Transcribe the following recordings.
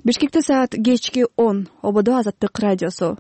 Бишкекте саат кечки 10. Ободо Азаттык радиосу.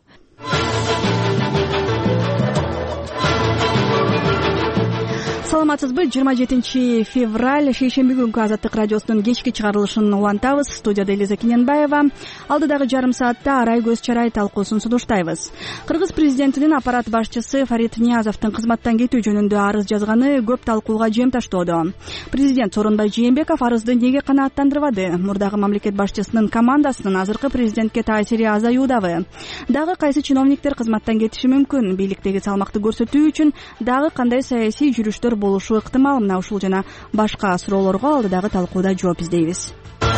Саламатсызбы? 27 февраль шейшемби күнкү Азаттык радиосунун кечки чыгарылышын улантабыз. Студияда Элиза Кененбаева. Алдыдагы жарым саатта Арай көз чарай талкуусун сунуштайбыз. Кыргыз президентинин аппарат башчысы Фарид Ниязовдун кызматтан кетүү жөнүндө арыз жазганы көп талкууга жем таштоодо. Президент Сооронбай Жээнбеков арызды неге канааттандырбады? Мурдагы мамлекет башчысынын командасынын азыркы президентке таасири азаюудабы? Дагы кайсы чиновниктер кызматтан кетиши мүмкүн? Бийликтеги салмакты көрсөтүү үчүн дагы кандай саясий жүрүштөр болушу ыктымал? Мына ушул жана башка суроолорго алдыдагы талкууда жооп издейбиз.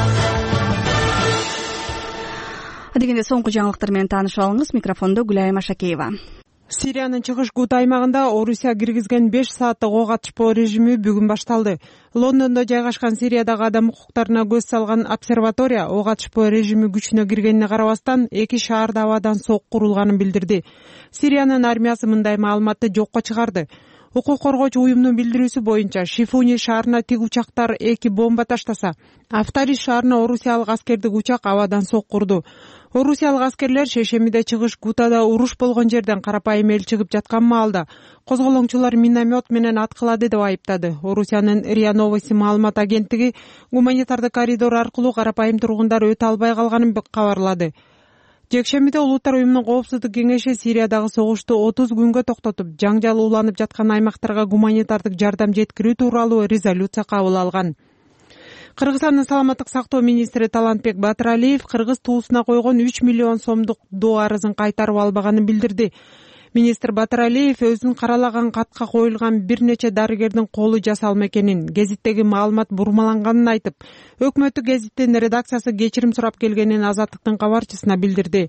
Дегенде соңку жаңылыктар менен таанышып алыңыз. Микрофондо Гүлайым Ашакеева. Сириянын чыгыш Гута аймагында Орусия киргизген 5 сааттык ок атышпоо режими бүгүн башталды. Лондондо жайгашкан Сириядагы адам укуктарына көз салган обсерватория ок атышпоо режими күчүнө киргенине карабастан 2 шаарда абадан сок курулганын билдирди. Сириянын армиясы мындай маалыматты жокко чыгарды. Укук коргоочу уюмдун билдирүүсү боюнча Шифуни шаарына тик учактар 2 бомба таштаса, Афтариш шаарына орусиялык аскердик учак абадан сок курду. Орусиялык аскерлер шейшембиде чыгыш Гутада уруш болгон жерден карапайым эл чыгып жаткан маалда козголоңчулар миномет менен аткылады деп айыптады. Орусиянын РИА Новости маалымат агенттиги гуманитардык коридор аркылуу карапайым тургундар өтө албай калганын кабарлады. Жекшембиде Улуттар уюмунун коопсуздук кеңеши Сириядагы согушту 30 күнгө токтотуп, жаңжал уланып жаткан аймактарга гуманитардык жардам жеткирүү тууралуу резолюция кабыл алган. Кыргызстандын саламаттык сактоо министри Талантбек Батыралиев кыргыз туусуна койгон 3 миллион сомдук доо арызын кайтарып албаганын билдирди. Министр Батыралиев өзүн каралаган катка коюлган бир нече дарыгердин колу жасалма экенин, гезиттеги маалымат бурмаланганын айтып, өкмөттүк гезиттин редакциясы кечирим сурап келгенин Азаттыктын кабарчысына билдирди.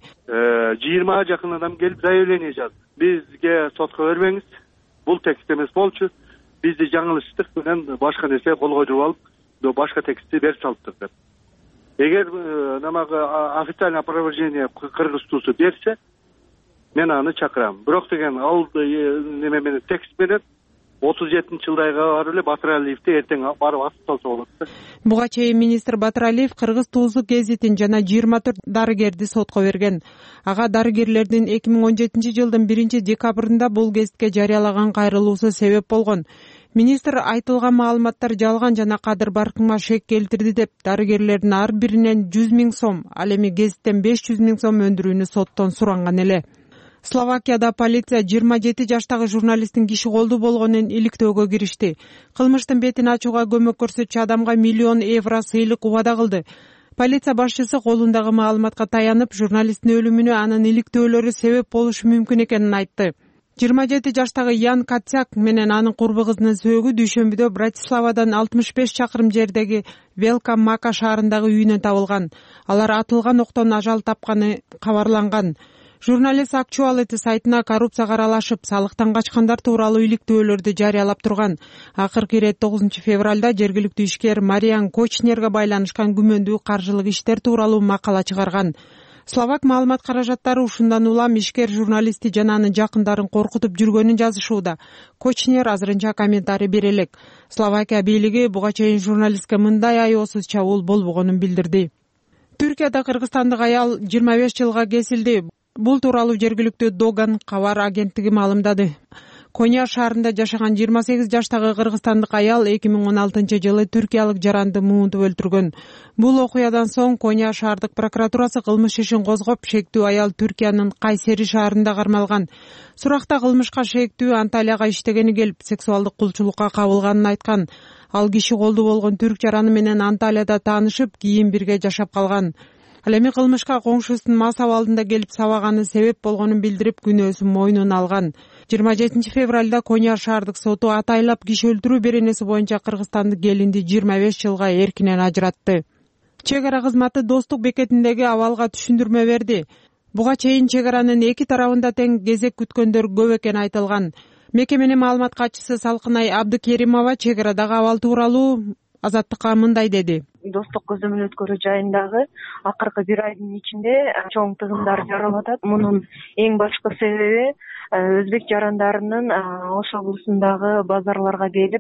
20 жакын адам келип заявление жазды. Бизге сотко бербеңиз, бул текст эмес болчу. Бизди жаңылыштык менен башка нерсе колго жууп алып, башка текстти берип салыптыр деп. Эгер намагы официальное опровержение кыргыз туусу берсе, мен аны чакырам. Бирок деген ал неме менен текст менен 37-жылдайга барып эле Батыралиевди эртең барып асып салса болот да. Буга чейин министр Батыралиев кыргыз туусу гезитин жана 24 дарыгерди сотко берген. Ага дарыгерлердин 2017 жылдын 1-декабрында бул гезитке жарыялаган кайрылуусу себеп болгон. Министр айтылган маалыматтар жалган жана кадыр баркыңа шек келтирди деп, дарыгерлердин ар биринен 100 000 сом, ал эми гезиттен 500 000 сом өндүрүүнү соттон суранган эле. Словакияда полиция 27 жаштагы журналисттин киши колдуу болгонун иликтөөгө киришти. Кылмыштын бетин ачууга көмөк көрсөтчү адамга €1 миллион сыйлык убада кылды. Полиция башчысы колундагы маалыматка таянып, журналисттин өлүмүнө анын иликтөөлөрү себеп болушу мүмкүн экенин айтты. 27 жаштагы Ян Катсяк менен анын курбу кызынын сөөгү дүйшөмбүдө Братиславадан 65 чакырым жердеги Велка Мака шаарындагы үйүнөн табылган. Алар атылган октон ажал тапканы кабарланган. Журналист Actuality сайтына коррупцияга аралашып, салыктан качкандар тууралуу иликтөөлөрдү жарыялап турган. Акыркы ирет 9 февралда жергиликтүү ишкер Мариан Кочнерге байланышкан күмөндүү каржылык иштер тууралуу макала чыгарган. Словак маалымат каражаттары ушундан улам ишкер журналисти жана анын жакындарын коркутуп жүргөнүн жазышууда. Кочнер азырынча комментарий бере элек. Словакия бийлиги буга чейин журналистке мындай аеосуз чабуул болбогонун билдирди. Түркияда кыргызстандык аял 25 жылга кесилди. Бул тууралуу жергиликтүү Доган кабар агенттиги маалымдады. Коня шаарында жашаган 28 жаштагы кыргызстандык аял 2016 жылы түркиялык жаранды муунтуп өлтүргөн. Бул окуядан соң Коня шаардык прокуратурасы кылмыш ишин козгоп, шектүү аял Түркиянын Кайсери шаарында кармалган. Суракта кылмышка шектүү Анталияга иштегени келип, сексуалдык кулчулукка кабылганын айткан. Ал киши колдуу болгон түрк жараны менен Анталияда таанышып, кийин бирге жашап калган. Ал эми кылмышка коңшусунун мас абалында келип сабаганы себеп болгонун билдирип, күнөөсүн мойнуна алган. 27 февралда Коня шаардык соту атайлап киши өлтүрүү беренеси боюнча кыргызстандык келинди 25 жылга эркинен ажыратты. Чек ара кызматы Достук бекетиндеги абалга түшүндүрмө берди. Буга чейин чек аранын эки тарабында тең кезек күткөндөр көп экени айтылган. Мекеменин маалымат катчысы Салкынай Абдыкеримова чек арадагы абал тууралуу Азаттыкка мындай деди. Достук көзөмөл өткөрүү жайындагы акыркы бир айдын ичинде чоң тыгындар жаралып атат. Мунун эң башкы себеби өзбек жарандарынын Ош облусундагы базарларга келип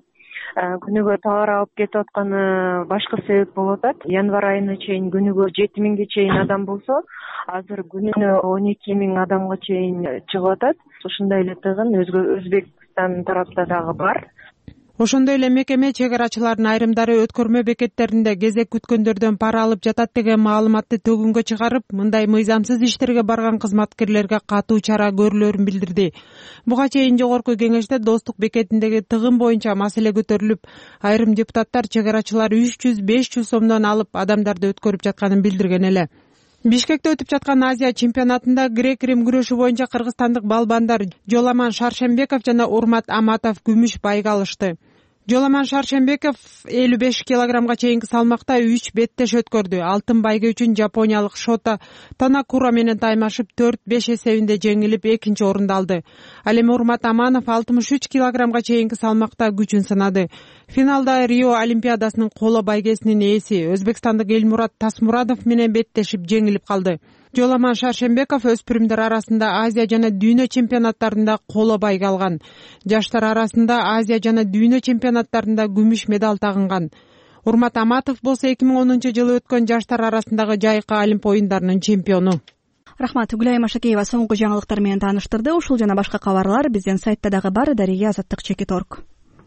күнүгө товар алып кетип атканы башка себеп болуп атат. Январь айына чейин күнүгө 7000 чейин адам болсо, азыр күнүнө 12 000 адамга чейин чыгып атат. Ушундай эле тыгын Өзбекстан тарапта дагы бар. Ошондой эле мекеме чек арачылардын айрымдары өткөрмө бекеттеринде кезек күткөндөрдөн пара алып жатат деген маалыматты төгүнгө чыгарып, мындай мыйзамсыз иштерге барган кызматкерлерге катуу чара көрүлөрүн билдирди. Буга чейин жогорку кеңеште Достук бекетиндеги тыгын боюнча маселе көтөрүлүп, айрым депутаттар чек арачылар 300-500 сомдон алып адамдарды өткөрүп жатканын билдирген эле. Бишкекте өтүп жаткан Азия чемпионатында грек-рим күрөшү боюнча кыргызстандык балбандар Жоламан Шаршембеков жана Урмат Аматов күмүш байга алышты. Жоламан Шаршембеков 55 килограммга чейинки салмакта 3 беттеш өткөрдү. Алтын байга үчүн жапониялык Шота Танакура менен таймашып 4-5 эсебинде жеңилип экинчи орунду алды. Ал эми Урмат Аманов 63 килограммга чейинки салмакта күчүн сынады. Финалда Рио Олимпиадасынын коло байгесинин ээси өзбекстандык Элмурат Тасмурадов менен беттешип жеңилип калды. Жоламан Шаршембеков өспүрүмдөр арасында Азия жана дүйнө чемпионаттарында коло байга алган. Жаштар арасында Азия жана дүйнө чемпионаттарында күмүш медаль тагынган. Урмат Аматов болсо 2010-жылы өткөн жаштар арасындагы жайкы Олимп оюндарынын чемпиону. Рахмат. Гүлайым Ашакеева соңку жаңылыктар менен тааныштырды. Ушул жана башка кабарлар биздин сайтта дагы бар. Дария Азаттык.org.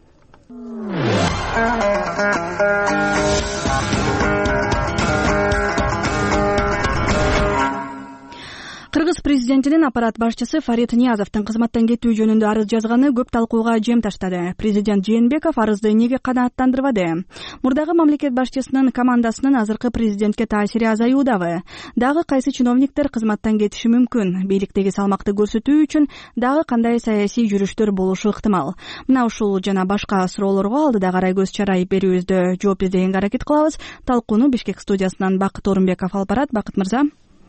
Кыргыз президентинин аппарат башчысы Фарид Ниязовдун кызматтан кетүү жөнүндө арыз жазганы көп талкууга жем таштады. Президент Жээнбеков арызды эмнеге канааттандырбады? Мурдагы мамлекет башчысынын командасынын азыркы президентке таасири азаюудабы? Дагы кайсы чиновниктер кызматтан кетиши мүмкүн? Бийликтеги салмакты көрсөтүү үчүн дагы кандай саясий жүрүштөр болушу ыктымал? Мына ушул жана башка суроолорго алдыдагы Арайгөз Чарай берүүбүздө жооп издегенге аракет кылабыз. Талкууну Бишкек студиясынан Бакыт Орунбеков алып барат. Бакыт мырза.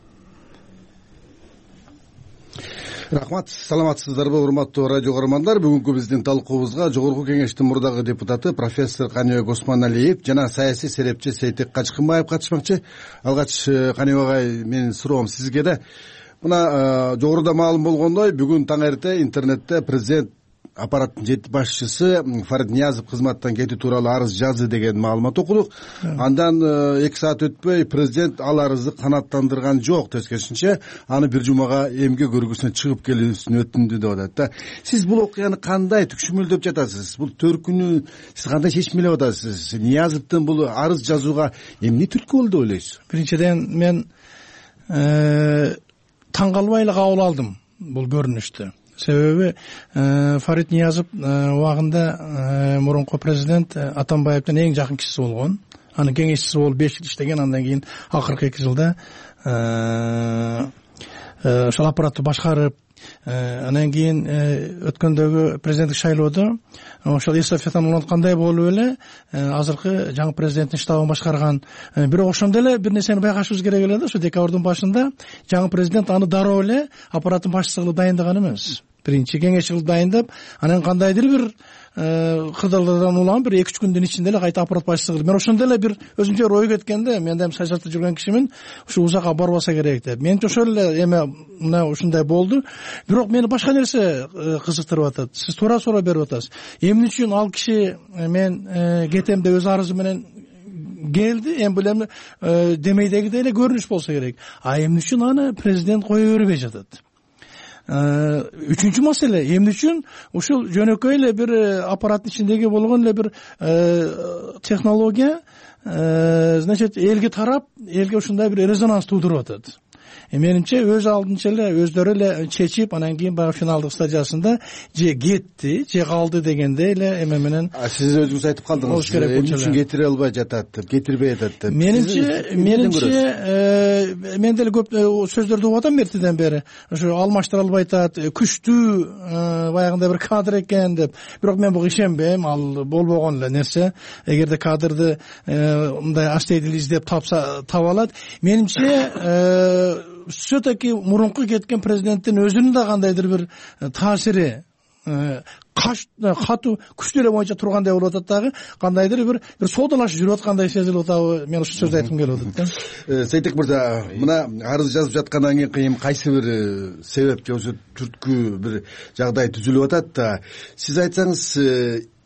Рахмат, саламатсыздарбы урматтуу радио көрөрмандар. Бүгүнкү биздин талкуубузга жогорку кеңештин мурдагы депутаты профессор Каныбек Осмоналиев жана саясий серепчи Сейтек Качкынбаев катышмакчы. Алгач Каныбек агай, менин суроом сизге да. Мына жогоруда маалым болгондой, бүгүн таң эрте интернетте президент аппараттын жети башчысы Фарид Ниязов кызматтан кетүү тууралуу арыз жазды деген маалымат окудук. Андан 2 саат өтпөй президент ал арызды канааттандырган жок, тескерисинче аны бир жумага эмгек көргүсүнө чыгып келүүсүн өтүндү деп атат да. Сиз бул окуяны кандай түкшүмөлдөп жатасыз? Бул төркүнү сиз кандай чечмелеп атасыз? Ниязовдун бул арыз жазууга эмне түрткү болду деп ойлойсуз? Биринчиден мен таң калбай эле кабыл алдым бул көрүнүштү. Себеби Фарид Ниязов убагында мурунку президент Атамбаевдин эң жакын кишиси болгон. Анын кеңешчиси болуп 5 жыл иштеген, андан кийин акыркы 2 жылда ошол аппаратты башкарып, андан кийин өткөндөгү президенттик шайлоодо ошол эстафетаны уланткандай болуп эле азыркы жаңы президенттин штабын башкарган. Бирок ошондо эле бир нерсени байкашыбыз керек эле да, ошо декабрдын башында жаңы президент аны дароо эле аппараттын башчысы кылып дайындаган эмес. Биринчи кеңешчи кылып дайындап, анан кандайдыр бир кырдаалдардан улам бир 2-3 күндүн ичинде эле кайта аппарат башчысы кылып. Мен ошондо эле бир өзүмчө ой кеткенде, мен да саясатта жүргөн кишимин, ушу узакка барбаса керек деп. Менче ошол эле эме мына ушундай болду. Бирок мени башка нерсе кызыктырып атат. Сиз туура берип атасыз. Эмне үчүн ал киши мен кетем деп өз арызы менен келди, эми бул эми демейдегидей эле көрүнүш болсо керек. А эмне үчүн аны президент кое бербей жатат? Үчүнчү маселе, эмне үчүн ушул жөнөкөй эле бир аппараттын ичиндеги болгон эле бир технология значит элге тарап, элге ушундай бир резонанс туудуруп атат. Менимче өз алдынча эле өздөрү эле чечип, анан кийин баягы финалдык стадиясында же кетти, же калды дегенде эле эме менен. Сиз өзүңүз айтып калдыңыз, эмне үчүн кетире албай жатат деп, кетирбей атат деп. Менимче мен деле көп сөздөрдү угуп атам эртеден бери. Ошо алмаштыра албай атат, күчтүү баягындай бир кадр экен деп. Бирок мен буга ишенбейм, ал болбогон эле нерсе. Эгерде кадрды мындай астейдил издеп таба алат. Менимче все-таки мурунку кеткен президенттин өзүнүн да кандайдыр бир таасири катуу күчтүү эле боюнча тургандай болуп атат дагы, кандайдыр бир соодалашып жүрүп аткандай сезилип атабы? Мен ушул сөздү айткым келип атат. Сейтек мырза, мына арыз жазып жаткандан кийин кайсы бир себеп же түрткү бир жагдай түзүлүп атат да, сиз айтсаңыз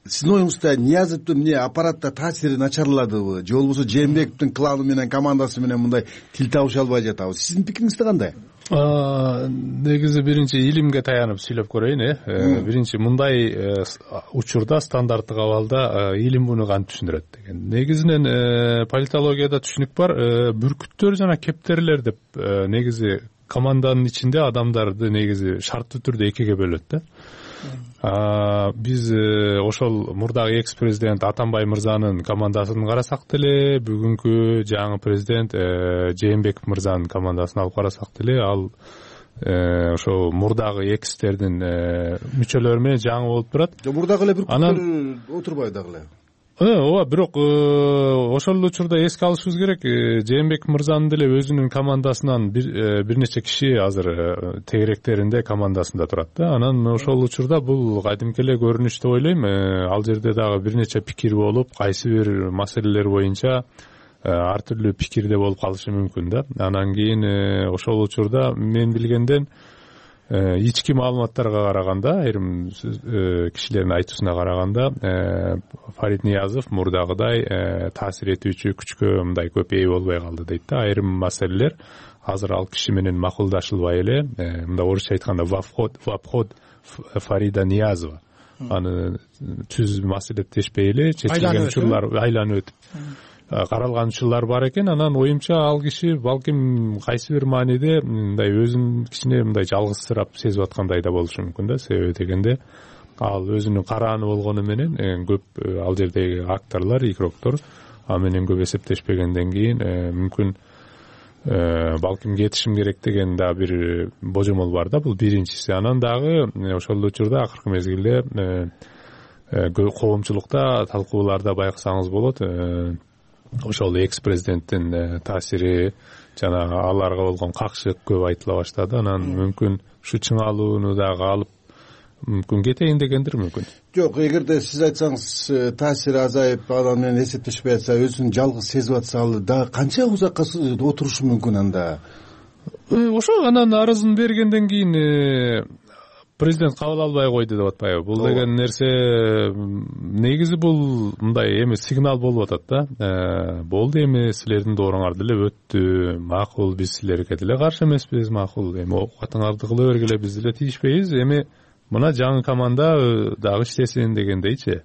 сиздин оюңузда Ниязовдун эмне аппаратта таасири начарладыбы же болбосо Жээнбековдун кланы менен командасы менен мындай тил табыша албай жатабы? Сиздин пикириңизде кандай? Негизи биринчи илимге таянып сүйлөп көрөйүн. Биринчи мындай учурда стандарттык абалда илим муну кантип түшүндүрөт деген. Негизинен политологияда түшүнүк бар. Бүркүттөр жана кептерлер деп негизи команданын ичинде адамдарды негизи шарттуу түрдө экиге бөлөт да. Биз ошол мурдагы экс президент Атамбай мырзанын командасын карасак деле, бүгүнкү жаңы президент Жээнбеков мырзанын командасын алып карасак деле, ал ошо мурдагы экстердин мүчөлөрү менен жаңы болуп турат. Мурдагы эле бүркүттөр отурбайбы дагы эле? Ооба, бирок ошол учурда эске алышыбыз керек, Жээнбеков мырзанын деле өзүнүн командасынан бир нече киши азыр тегеректеринде командасында турат да. Анан ошол учурда бул кадимки эле көрүнүш деп ойлойм. Ал жерде дагы бир нече пикир болуп, кайсы бир маселелер боюнча ар түрдүү пикирде болуп калышы мүмкүн да. Анан кийин ошол учурда мен билгенден ички маалыматтарга караганда, айрым кишилердин айтуусуна караганда, Фарид Ниязов мурдагыдай таасир этүүчү күчкө мындай көп ээ болбой калды дейт да. Айрым маселелер азыр ал киши менен макулдашылбай эле, мындай орусча айтканда в обход Фарида Ниязова. Аны түз маселеттешпей эле чечилген учурлар айланып өтүп каралган учурлар бар экен. Анан оюмча ал киши балким кайсы бир мааниде мындай өзүн кичине мындай жалгызсырап сезип аткандай да болушу мүмкүн да. Себеби дегенде ал өзүнүн карааны болгону менен көп ал жердеги акторлор, игроктор ал менен көп эсептешпегенден кийин мүмкүн балким кетишим керек деген да бир божомол бар да. Бул биринчиси. Анан дагы ошол учурда акыркы мезгилде коомчулукта талкууларда байкасаңыз болот, ошол экс президенттин таасири жана аларга болгон какшык көп айтыла баштады. Анан мүмкүн ушу чыңалууну дагы алып мүмкүн кетейин дегендир мүмкүн. Жок, эгерде сиз айтсаңыз таасири азайып, адам менен эсептешпей атса, өзүн жалгыз сезип атса, ал дагы канча узакка отурушу мүмкүн анда? Ошо анан арызын бергенден кийин президент кабыл албай койду деп атпайбы? Бул деген нерсе негизи бул мындай эми сигнал болуп атат да. Болду, эми силердин дооруңар деле өттү, макул, биз силерге деле каршы эмеспиз, макул, эми оокатыңарды кыла бергиле, биз деле тийишпейбиз, эми мына жаңы команда дагы иштесин дегендейчи.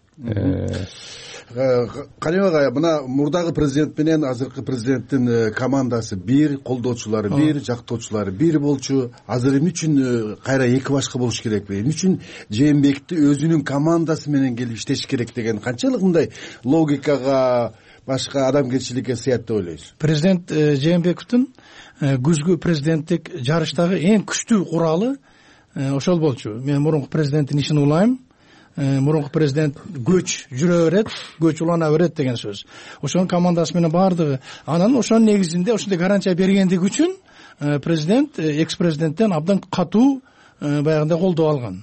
Каныбек агай, мына мурдагы президент менен азыркы президенттин командасы бир, колдоочулары бир, жактоочулары бир болчу. Азыр эмне үчүн кайра эки башка болуш керекпи? Эмне үчүн Жээнбековду өзүнүн командасы менен келип иштеш керек деген канчалык мындай логикага, башка адамгерчиликке сыят деп ойлойсуз? Президент Жээнбековдун күзгү президенттик жарыштагы эң күчтүү куралы ошол болчу. Мен мурунку президенттин ишин улайм. Мурунку президент көч жүрө берет, көч улана берет деген сөз. Ошонун командасы менен бардыгы. Анан ошонун негизинде ошондой гарантия бергендиги үчүн президент экс президенттен абдан катуу баягындай колдоо алган.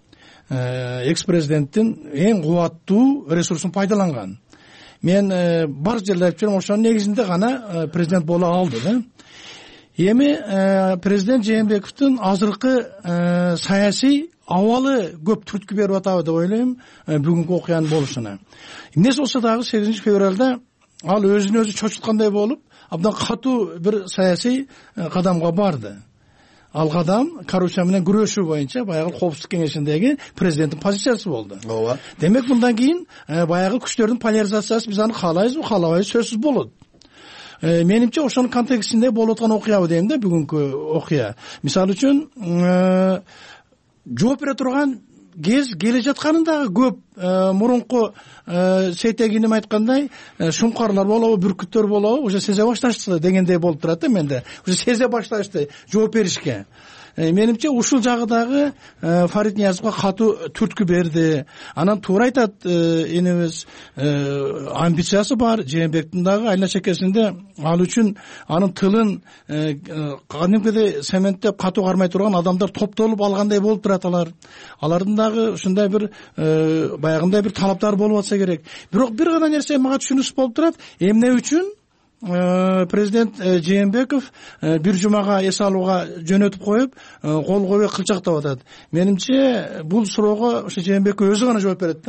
Экс президенттин эң кубаттуу ресурсун пайдаланган. Мен бар жерде айтып жүрөм, ошонун негизинде гана президент боло алды да. Эми президент Жээнбековдун азыркы саясий абалы көп түрткү берип атабы деп ойлойм бүгүнкү окуянын болушуна. Эмнеси болсо дагы 8 февралда ал өзүн өзү чочуткандай болуп, абдан катуу бир саясий кадамга барды. Ал кадам коррупция менен күрөшүү боюнча баягы коопсуздук кеңешиндеги президенттин позициясы болду. Ооба. Демек мындан кийин баягы күчтөрдүн поляризациясы биз аны каалайбызбы, каалабайбыз сөзсүз болот. Менимче ошонун контекстинде болуп аткан окуябы дейм да, бүгүнкү окуя. Мисалы үчүн жооп бере турган кез келе жатканын дагы көп. Мурунку Сейтегиним айткандай, шумкарлар болобу, бүркүттөр болобу, уже сезе башташты дегендей болуп турат да менде. Уже сезе башташты жооп беришке. Менимче ушул жагы дагы Фарид Ниязовго катуу түрткү берди. Анан туура айтат энебиз, амбициясы бар Жээнбековдун дагы айна чекесинде, ал үчүн анын тылын кадимкидей цементтеп катуу кармай турган адамдар топтолуп алгандай болуп турат алар. Алардын дагы ушундай бир баягындай бир талаптары болуп атса керек. Бирок бир гана нерсе мага түшүнүксүз болуп турат. Эмне үчүн президент Жээнбеков бир жумага эс алууга жөнөтүп коюп, кол койбой кылчактап атат? Менимче бул суроого ошо Жээнбеков өзү гана жооп берет да.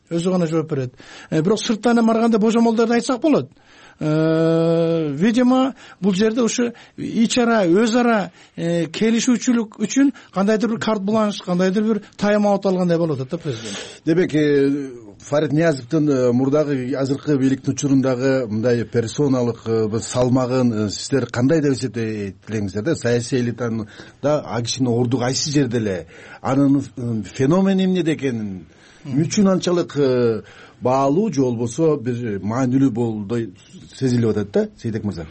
өзү гана жооп берет. Бирок сырттан барганда божомолдорду айтсак болот. Видимо, бул жерде ушу ич ара, өз ара келишүүчүлүк үчүн кандайдыр бир карт бланш, кандайдыр бир тайм аут алгандай болуп атат да президент. Демек, Фарид Ниязовдун мурдагы азыркы бийликтин учурундагы мындай персоналык салмагын сиздер кандай деп эсептейт элеңиздер да? Саясий элитанын да а кишинин орду кайсы жерде эле, анын феномени эмнеде экенин үчүн анчалык баалуу же болбосо бир маанилүү болудай сезилип атат да, Сейтек мырза?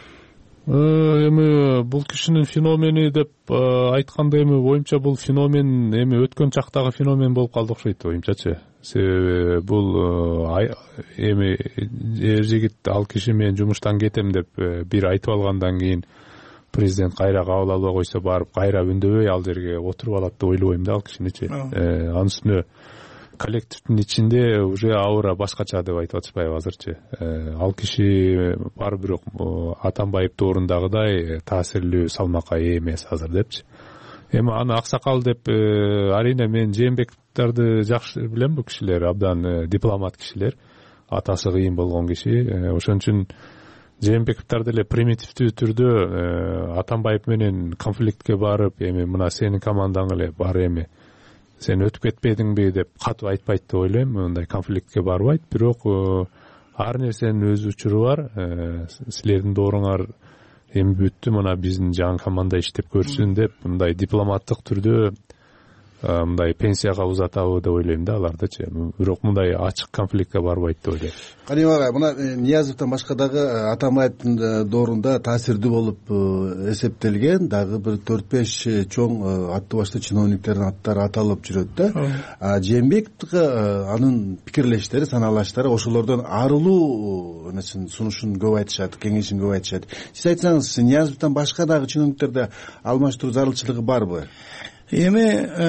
Эми бул кишинин феномени деп айтканда, эми оюмча бул феномен эми өткөн чактагы феномен болуп калды окшойт оюмчачы. Себеби бул эми эр жигит ал киши мен жумуштан кетем деп бир айтып алгандан кийин президент кайра кабыл албай койсо барып кайра үндөбөй ал жерге отуруп алат деп ойлобойм да ал кишиничи. Анын үстүнө коллективдин ичинде уже аура башкача деп айтып атышпайбы азырчы. Ал киши бар, бирок Атамбаев доорундагыдай таасирлүү салмакка ээ эмес азыр депчи. Эми аны аксакал деп арийне мен Жээнбековдорду жакшы билем, бул кишилер абдан дипломат кишилер, атасы кыйын болгон киши. Ошон үчүн Жээнбековдор деле примитивдүү түрдө Атамбаев менен конфликтке барып, эми мына сенин командаң эле бар, эми сен өтүп кетпедиңби деп катуу айтпайт деп ойлойм. Мындай конфликтке барбайт, бирок ар нерсенин өз учуру бар. Силердин дооруңар эми бүттү, мына биздин жаңы команда иштеп көрсүн деп мындай дипломаттык түрдө мындай пенсияга узатабы деп ойлойм да алардычы. Бирок мындай ачык конфликтке барбайт деп ойлойм. Каним ага, мына Ниязовдон башка дагы Атамбаевдин доорунда таасирдүү болуп эсептелген дагы бир 4-5 чоң аттуу баштуу чиновниктердин аттары аталып жүрөт да. Жээнбековго анын пикирлештери, санаалаштары ошолордон арылуу сунушун көп айтышат, кеңешин көп айтышат. Сиз айтсаңыз, Ниязовдон башка дагы чиновниктерде алмаштыруу зарылчылыгы барбы? Эми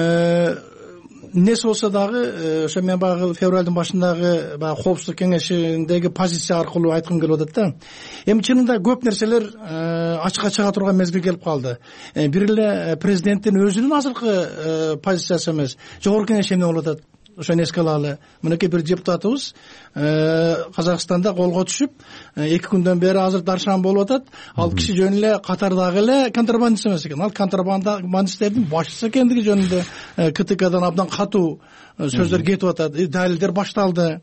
эмнеси болсо дагы ошо мен баягы февралдын башындагы баягы коопсуздук кеңешиндеги позиция аркылуу айткым келип атат да. Эми чынында көп нерселер ачыкка чыга турган мезгил келип калды. Бир эле президенттин өзүнүн азыркы позициясы эмес, жогорку кеңеш эмне болуп атат, ошону эске алалы. Мынакей бир депутатыбыз Казакстанда колго түшүп 2 күндөн бери азыр даршан болуп атат. Ал киши жөн эле катардагы эле контрабандист эмес экен. Ал контрабандисттердин башчысы экендиги жөнүндө КТКдан абдан катуу сөздөр кетип атат. Далилдер башталды.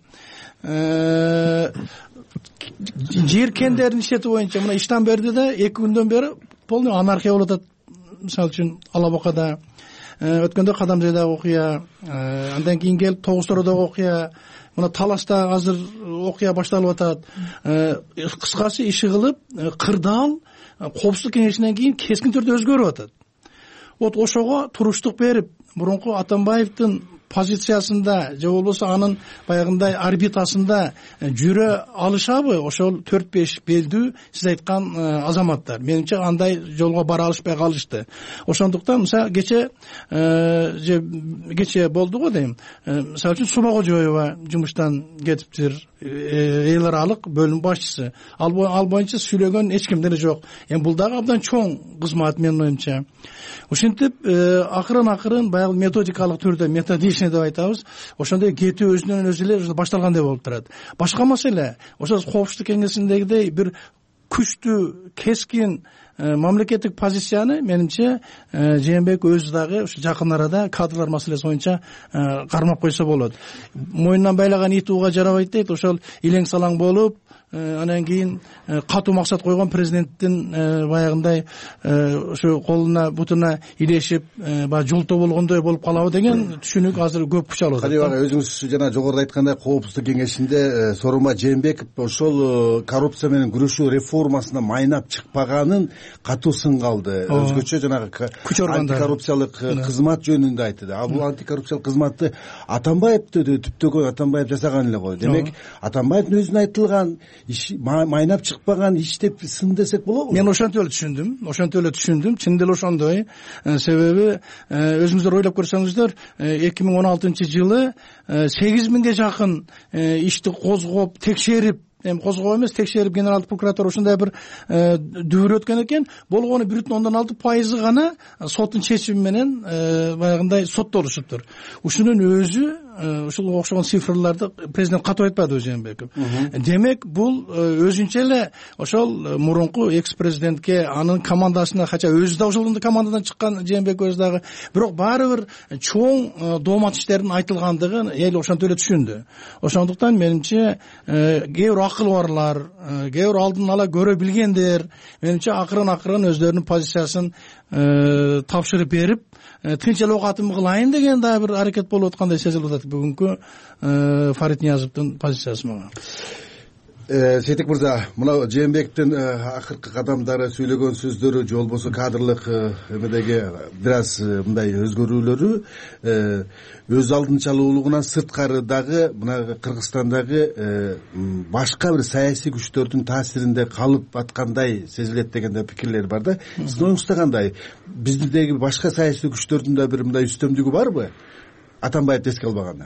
Жер кендердин иштети боюнча мына Иштанбердиде 2 күндөн бери полный анархия болуп атат. Мисалы үчүн Алабакада өткөндө Кадамжайдагы окуя, андан кийин келип Тогуз-Тородогу окуя, мына Талашта азыр окуя башталып атат. Кыскасы иши кылып, кырдаал коопсуздук кеңешинен кийин кескин түрдө өзгөрүп атат. Вот ошого туруштук берип, мурунку Атамбаевдин позициясында же болбосо анын баягындай орбитасында жүрө алышабы ошол 4-5 белдүү сиз айткан азаматтар? Менимче андай жолго бара алышпай калышты. Ошондуктан мисалы кече болду го дейм. Мисалы үчүн Субагожоева жумуштан кетиптир, эл аралык бөлүм башчысы. Ал боюнча сүйлөгөн эч ким деле жок. Эми бул дагы абдан чоң кызмат менин оюмча. Ошентип акырын баягы методикалык түрдө методичный деп айтабыз. Ошондой кетүү өзүнөн өзү эле башталгандай болуп турат. Башка маселе, ошо коопсуздук кеңесиндегидей бир күчтүү, кескин мамлекеттик позицияны менимче Жээнбеков өзү дагы ушу жакын арада кадрлар маселеси боюнча кармап койсо болот. Мойнунан байлаган ит ууга жарабайт дейт. Ошол илең салаң болуп, анан кийин катуу максат койгон президенттин баягындай ошо колуна бутуна илешип баягы жолтоо болгондой болуп калабы деген түшүнүк азыр көп күч алып атат. Кадибага, өзүңүз жана жогоруда айткандай коопсуздук кеңешинде Сооронбай Жээнбеков ошол коррупция менен күрөшүү реформасына майнап чыкпаганын катуу сынга алды. Өзгөчө жанагы антикоррупциялык кызмат жөнүндө айтты. Ал бул антикоррупциялык кызматты Атамбаевди түптөгөн Атамбаев жасаган эле го. Демек Атамбаевдин өзүнө айтылган майнап чыкпаган иш деп сын десек болобу? Мен ошентип эле түшүндүм. Чын деле ошондой. Себеби өзүңүздөр ойлоп көрсөңүздөр 2016 жылы 8000ге жакын ишти козгоп, текшерип, эми козгоо эмес, текшерип генералдык прокуратура ушундай бир дүбүр өткөн экен. Болгону 1,6% гана соттун чечими менен баягындай соттолушуптур. Ушунун өзү ушул окшогон цифрларды президент катып айтпады Жээнбеков. Демек бул өзүнчө эле ошол мурунку экс президентке анын командасына, хотя өзү да ошол командадан чыккан Жээнбеков өзү дагы, бирок баары бир чоң доомат иштердин айтылгандыгын эл ошентип эле түшүндү. Ошондуктан менимче кээ бир акыл барлар, кээ бир алдын ала көрө билгендер менимче акырын өздөрүнүн позициясын тапшырып берип, тынччылык атымы кылайын деген да бир аракет болуп аткандай сезилип атат бүгүнкү Фарид Ниязовдун позициясы мага. Сейтек мырза, мына Жээнбековдун акыркы кадамдары, сүйлөгөн сөздөрү же болбосо кадрлык эмедеги бир аз мындай өзгөрүүлөрү өз алдынчалуулугунан сырткары дагы мына Кыргызстандагы башка бир саясий күчтөрдүн таасиринде калып аткандай сезилет деген да пикирлер бар да. Сиздин оюңузда кандай? Биздеги башка саясий күчтөрдүн да бир мындай үстөмдүгү барбы? Атамбаевди эске албаганда.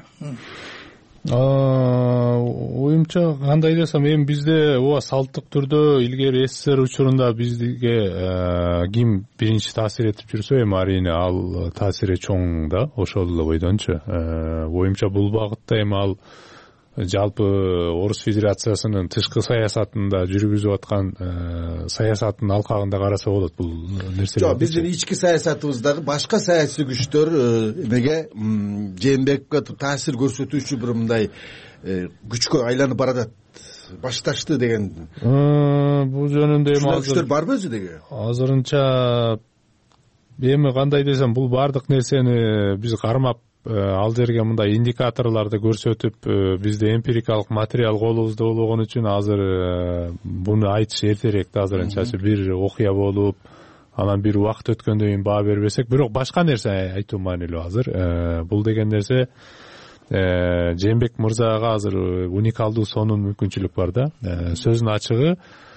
Оюмча кандай десем, эми бизде ооба салттык түрдө илгери СССР учурунда бизге ким биринчи таасир этип жүрсө, эми арийне ал таасири чоң да, ошол эле бойдончу. Оюмча бул багытта эми ал жалпы Орус Федерациясынын тышкы саясатында жүргүзүп аткан саясаттын алкагында караса болот бул нерселер. Жок, биздин ички саясатыбыздагы башка саясий күчтөр эмеге Жээнбековго таасир көрсөтүүчү бир мындай күчкө айланып баратат, башташты деген. Бул жөнүндө эми күчтөр барбы өзүдөгү? Азырынча эми кандай десем, бул баардык нерсени биз кармап ал жерге мындай индикаторларды көрсөтүп, бизде эмпирикалык материал колубузда болгон үчүн азыр буну айтыш эртерээк да. Азырынча бир окуя болуп, анан бир убакыт өткөндөн кийин баа бербесек, бирок башка нерсе айтуу маанилүү азыр. Бул деген нерсе Жээнбеков мырзага азыр уникалдуу сонун мүмкүнчүлүк бар да. Сөздүн ачыгы,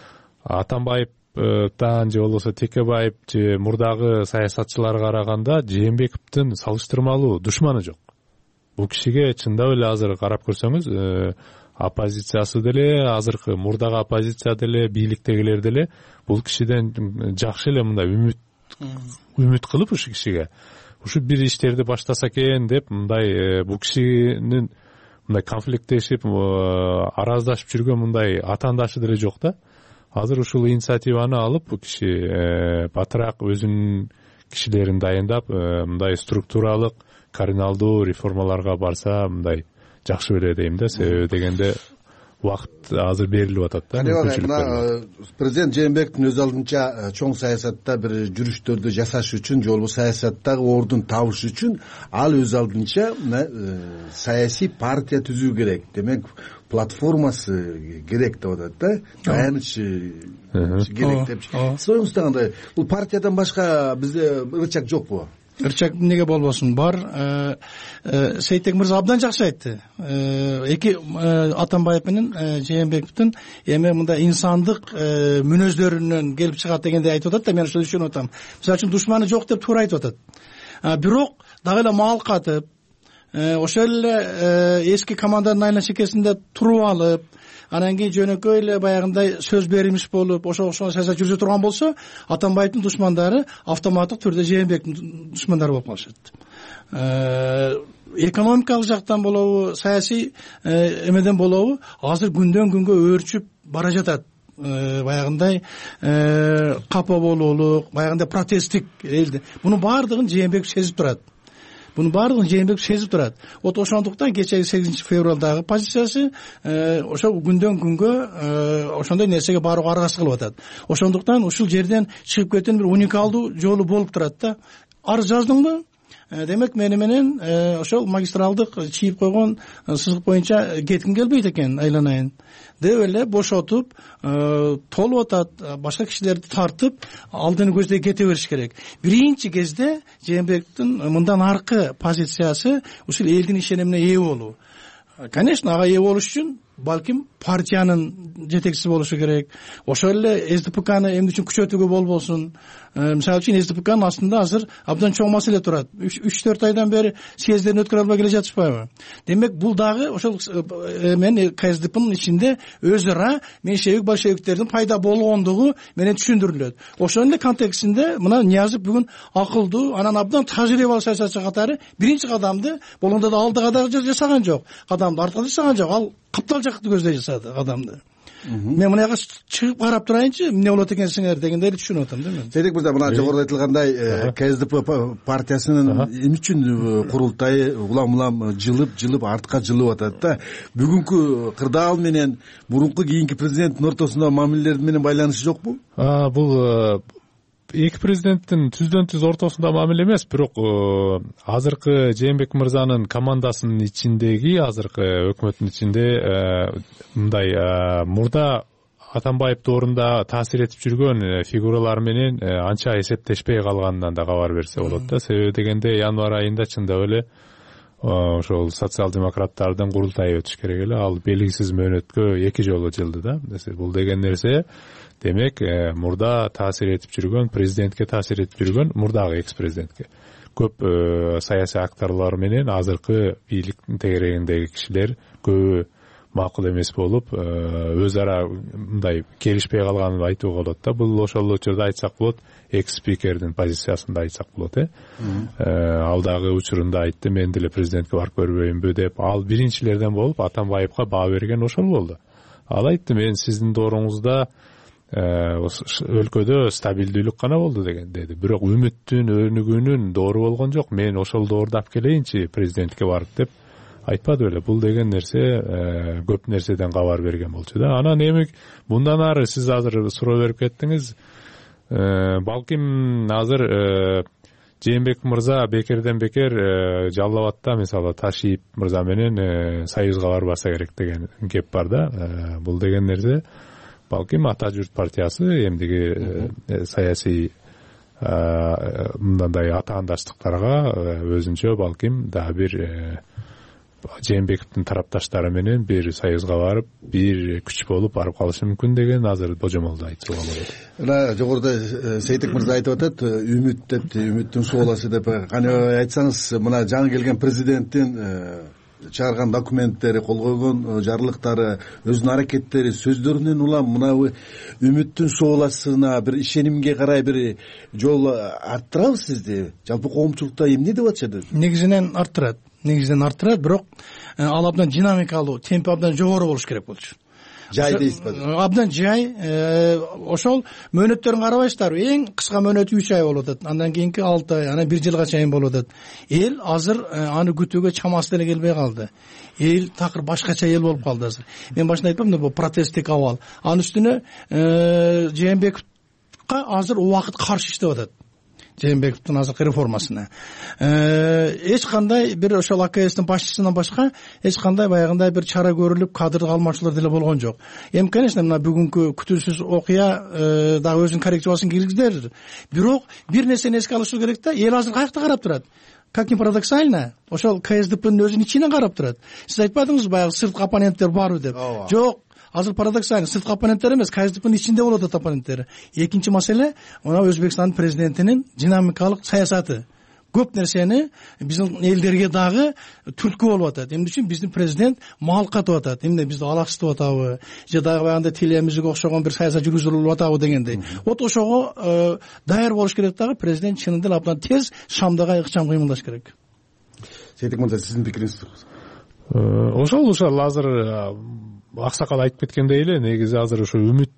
Атамбаевтан же болбосо Текебаев же мурдагы саясатчыларга караганда Жээнбековдун салыштырмалуу душманы жок. Бул кишиге чындап эле азыр карап көрсөңүз, оппозициясы деле, азыркы мурдагы оппозиция деле, бийликтегилер деле бул кишиден жакшы эле мындай үмүт кылып ушу кишиге ушу бир иштерди баштаса экен деп, мындай бул кишинин мындай конфликттешип, араздашып жүргөн мындай атаандашы деле жок да. Азыр ушул инициативаны алып, бул киши батыраак өзүнүн кишилерин дайындап, мындай структуралык, кардиналдуу реформаларга барса, мындай жакшы беле дейм да. Себеби дегенде убакыт азыр берилип атат да. Мына президент Жээнбековдун өз алдынча чоң саясатта бир жүрүштөрдү жасаш үчүн, же болбосо саясаттагы ордун табыш үчүн ал өз алдынча саясий партия түзүү керек. Демек, платформасы керек деп атат да. Таяныч керек деп. Союңузда кандай? Бул партиядан башка бизде ырчак жокпу? Ырчак эмнеге болбосун, бар. Сейтек мырза абдан жакшы айтты. Эки Атамбаев менен Жээнбековдун эми мындай инсандык мүнөздөрүнөн келип чыгат дегенди айтып атат да, мен ошону түшүнүп атам. Мисалы үчүн душманы жок деп туура айтып атат. Бирок дагы эле маал катып, ошол эле эски команданын айла чекесинде туруп алып, анан кийин жөнөкөй эле баягындай сөз беримиш болуп, ошого саясат жүргүзө турган болсо, Атамбаевдин душмандары автоматтык түрдө Жээнбековдун душмандары болуп калышат. Экономикалык жактан болобу, саясий эмеден болобу, азыр күндөн күнгө өөрчүп бара жатат. Баягындай капа болуулук, баягындай протесттик элди. Муну баардыгын Жээнбеков сезип турат. Bunun bardığını Жээнбеков сезип турат. Вот ошондуктан кечеги 8 февралдагы позициясы ошо күндөн күнгө ошондой нерсеге барууга аргасы кылып атат. Ошондуктан ушул жерден чыгып кеткен бир уникалдуу жолу болуп турат да. Арыз жаздыңбы? Демек мени менен ошол магистралдык чийип койгон сызык боюнча кетким келбейт экен, айланайын деп эле бошотуп толуп атат, башка кишилерди тартып алдыны көздөй кете бериш керек. Биринчи кезде Жээнбековдун мындан аркы позициясы ушул элдин ишенимине ээ болуу. Конечно, ага ээ болуш үчүн балким партиянын жетекчиси болушу керек. Ошол эле СДПКны эмне үчүн күчөтүүгө болбосун. Мисалы үчүн СДПКнын астында азыр абдан чоң маселе турат. 3-4 айдан бери съездерин өткөрө албай келе жатышпайбы? Демек бул дагы ошол мен КСДПнын ичинде өзү ара меньшевик большевиктердин пайда болгондугу менен түшүндүрүлөт. Ошонун эле контекстинде мына Ниязов бүгүн акылдуу, анан абдан тажрыйбалуу саясатчы катары биринчи кадамды болгондо да алдыга да жасаган жок. Кадамды артка жасаган жок. Ал капталжакты көздөй жасады кадамды. Мен мына жака чыгып карап турайынчы, эмне болот экенсиңер дегендей эле түшүнүп атам да мен. Сейдик мырза, мына жогоруда айтылгандай КСДП партиясынын эмне үчүн курултайы улам жылып артка жылып атат да. Бүгүнкү кырдаал менен мурунку кийинки президенттин ортосунда мамилелер менен байланышы жокпу? Бул эки президенттин түздөн-түз ортосунда мамиле эмес, бирок азыркы Жээнбек мырзанын командасынын ичиндеги, азыркы өкмөттүн ичинде мындай мурда Атамбаев доорунда таасир этип жүргөн фигуралар менен анча эсептешпей калганынан да кабар берсе болот да. Себеби дегенде январь айында чындап эле ошол социал-демократтардын курултайы өтүш керек эле. Ал белгисиз мөөнөткө 2 жолу жылды да. Бул деген нерсе демек мурда таасир этип жүргөн, президентке таасир этип жүргөн, мурдагы экс-президентке көп саясий акторлор менен азыркы бийлик тегерегиндеги кишилер көбү макул эмес болуп, өз ара мындай келишпей калганын айтууга болот да. Бул ошол учурда айтсак болот, экс-спикердин позициясында айтсак болот. Ал дагы учурунда айтты, мен деле президентке барып көрбөйүнбү деп. Ал биринчилерден болуп Атамбаевка баа берген ошол болду. Ал айтты, мен сиздин дооруңузда өлкөдө стабилдүүлүк гана болду деди. Бирок үмүттүн, өнүгүүнүн доору болгон жок. Мен ошол доорду алып келейинчи президентке барып деп айтпады беле. Бул деген нерсе көп нерседен кабар берген болчу да. Анан эми мындан ары сиз азыр суроо берип кеттиңиз. Балким азыр Жээнбек мырза бекерден бекер Жалал Абадта мисалы Ташиев мырза менен союзга барбаса керек деген кеп бар да. Бул деген нерсе балким Ата журт партиясы эмдиги саясий мындай атаандаштыктарга өзүнчө балким дагы бир Жээнбековдун тарапташтары менен бир союзга барып, бир күч болуп барып калышы мүмкүн деген азыр божомолду айтууга болот. Мына жогоруда Сейтек мырза айтып атат, үмүт деп, үмүттүн сууласы деп. Кане айтсаңыз, мына жаңы келген президенттин чыгарган документтери, кол койгон жарлыктары, өзүнүн аракеттери, сөздөрүнөн улам мына үмүттүн сууласына бир ишенимге карай бир жол арттырабы сизди? Жалпы коомчулукта эмне деп атышат? Негизинен арттырат, бирок ал абдан динамикалуу, темпи абдан жогору болуш керек болчу. Жай дейсизби? Абдан жай. Ошол мөөнөттөрүн карабайсыздарбы? Эң кыска мөөнөт 3 ай болуп атат. Андан кийинки 6 ай, анан 1 жылга чейин болуп атат. Эл азыр аны күтүүгө чамасы деле келбей калды. Эл такыр башкача эл болуп калды азыр. Мен башында айтпамдымы, бул протесттик абал. Анын үстүнө Жээнбековго азыр убакыт каршы иштеп атат. Жээнбековдун азыркы реформасына. Эч кандай бир ошол АКСтин башчысынан башка эч кандай баягындай бир чара көрүлүп, кадр алмашуулар деле болгон жок. Эми конечно, мына бүгүнкү күтүүсүз окуя дагы өзүнүн коррективасын киргиздер. Бирок бир нерсени эске алыш керек да, эл азыр каякта карап турат. Как ни парадоксально, ошол КСДПнын өзүнүн ичинен карап турат. Сиз айтпадыңызбы баягы сырткы оппоненттер барбы деп? Жок. Азыр парадоксально сырткы оппоненттер эмес, КСДПнын ичинде болот атат оппоненттери. Экинчи маселе, мына Өзбекстандын президентинин динамикалык саясаты. Көп нерсени биздин элдерге дагы түрткү болуп атат. Эмне үчүн биздин президент мал катып атат? Эмне бизди алаксытып атабы? Же дагы баягындай телемизге окшогон бир саясат жүргүзүлүп атабы дегендей. Вот ошого даяр болуш керек дагы, президент чынында эле абдан тез шамдага ыкчам кыймылдаш керек. Сейтек мырза, сиздин пикириңиз? Ошол азыр аксакал айтып кеткендей эле, негизи азыр ошо үмүт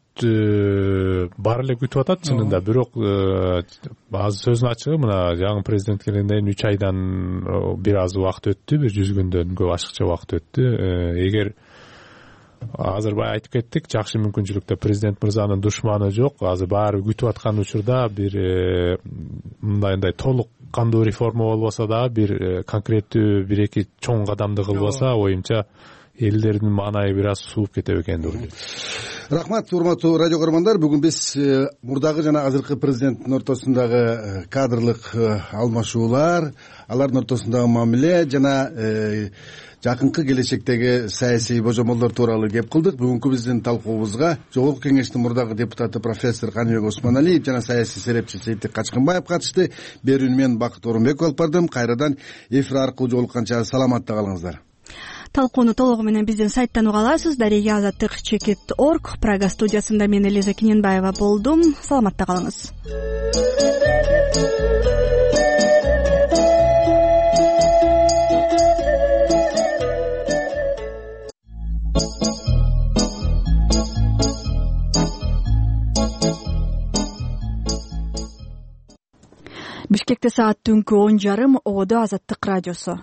бар эле күтүп атат чынында. Бирок азыр сөзүнүн ачыгы, мына жаңы президент келгенден 3 айдан бир аз убакыт өттү, бир 100 күндөн көп ашыкча убакыт өттү. Эгер азыр бай айтып кеттик, жакшы мүмкүнчүлүктө президент мырзанын душманы жок. Азыр баары күтүп аткан учурда бир мындай толук кандуу реформа болбосо да, бир конкреттүү 1-2 чоң кадамды кылбаса, оюмча элдердин маанайы бир аз сууп кетет экен деп ойлойм. Рахмат, урматтуу радио көрөрмандар. Бүгүн биз мурдагы жана азыркы президенттин ортосундагы кадрлык алмашуулар, алардын ортосундагы мамиле жана жакынкы келечектеги саясий божомолдор тууралуу кеп кылдык. Бүгүнкү биздин талкуубузга Жогорку Кеңештин мурдагы депутаты профессор Каныбек Осмоналиев жана саясий серепчи Сейтек Качкынбаев катышты. Берүүнү мен Бакыт Орунбеков алып бардым. Кайрадан эфир аркылуу жолукканча саламатта калыңыздар. Талкууну толугу менен биздин сайттан уга аласыз. Дарега Азаттык.org. Прага студиясында мен Элиза Киненбаева болдум. Саламатта калыңыз. Бишкекте саат түнкү 10:30. Ободо Азаттык радиосу.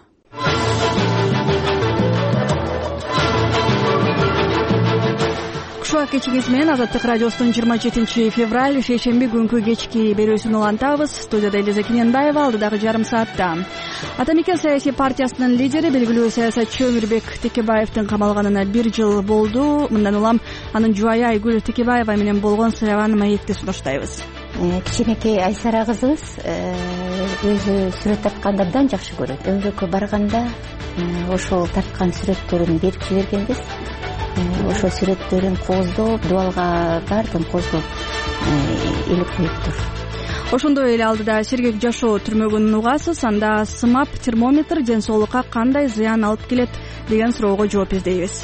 Кушуа кечиңиз менен Азаттык радиосунун 27 февраль шейшемби күнкү кечки берүүсүн улантабыз. Студияда Элиза Киненбаева, алдыдагы жарым саатта. Ата Мекен саясий партиясынын лидери, белгилүү саясатчы Өмүрбек Текебаевдин камалганына 1 жыл болду. Мындан улам анын жубайы Айгүл Текебаева менен болгон сыябаны маекти сунуштайбыз. Кичинекей Айсара кызыбыз өзү сүрөт тартканды абдан жакшы көрөт. Өмүрбеккө барганда ошол тарткан сүрөттөрүн берип жибергенбиз. Ошол сүрөттөрүн кооздоп, дубалга баардыгын кооздоп илип коюптур. Ошондой эле алдыда сергек жашоо түрмөгүн угасыз. Анда сымап термометр ден соолукка кандай зыян алып келет деген суроого жооп издейбиз.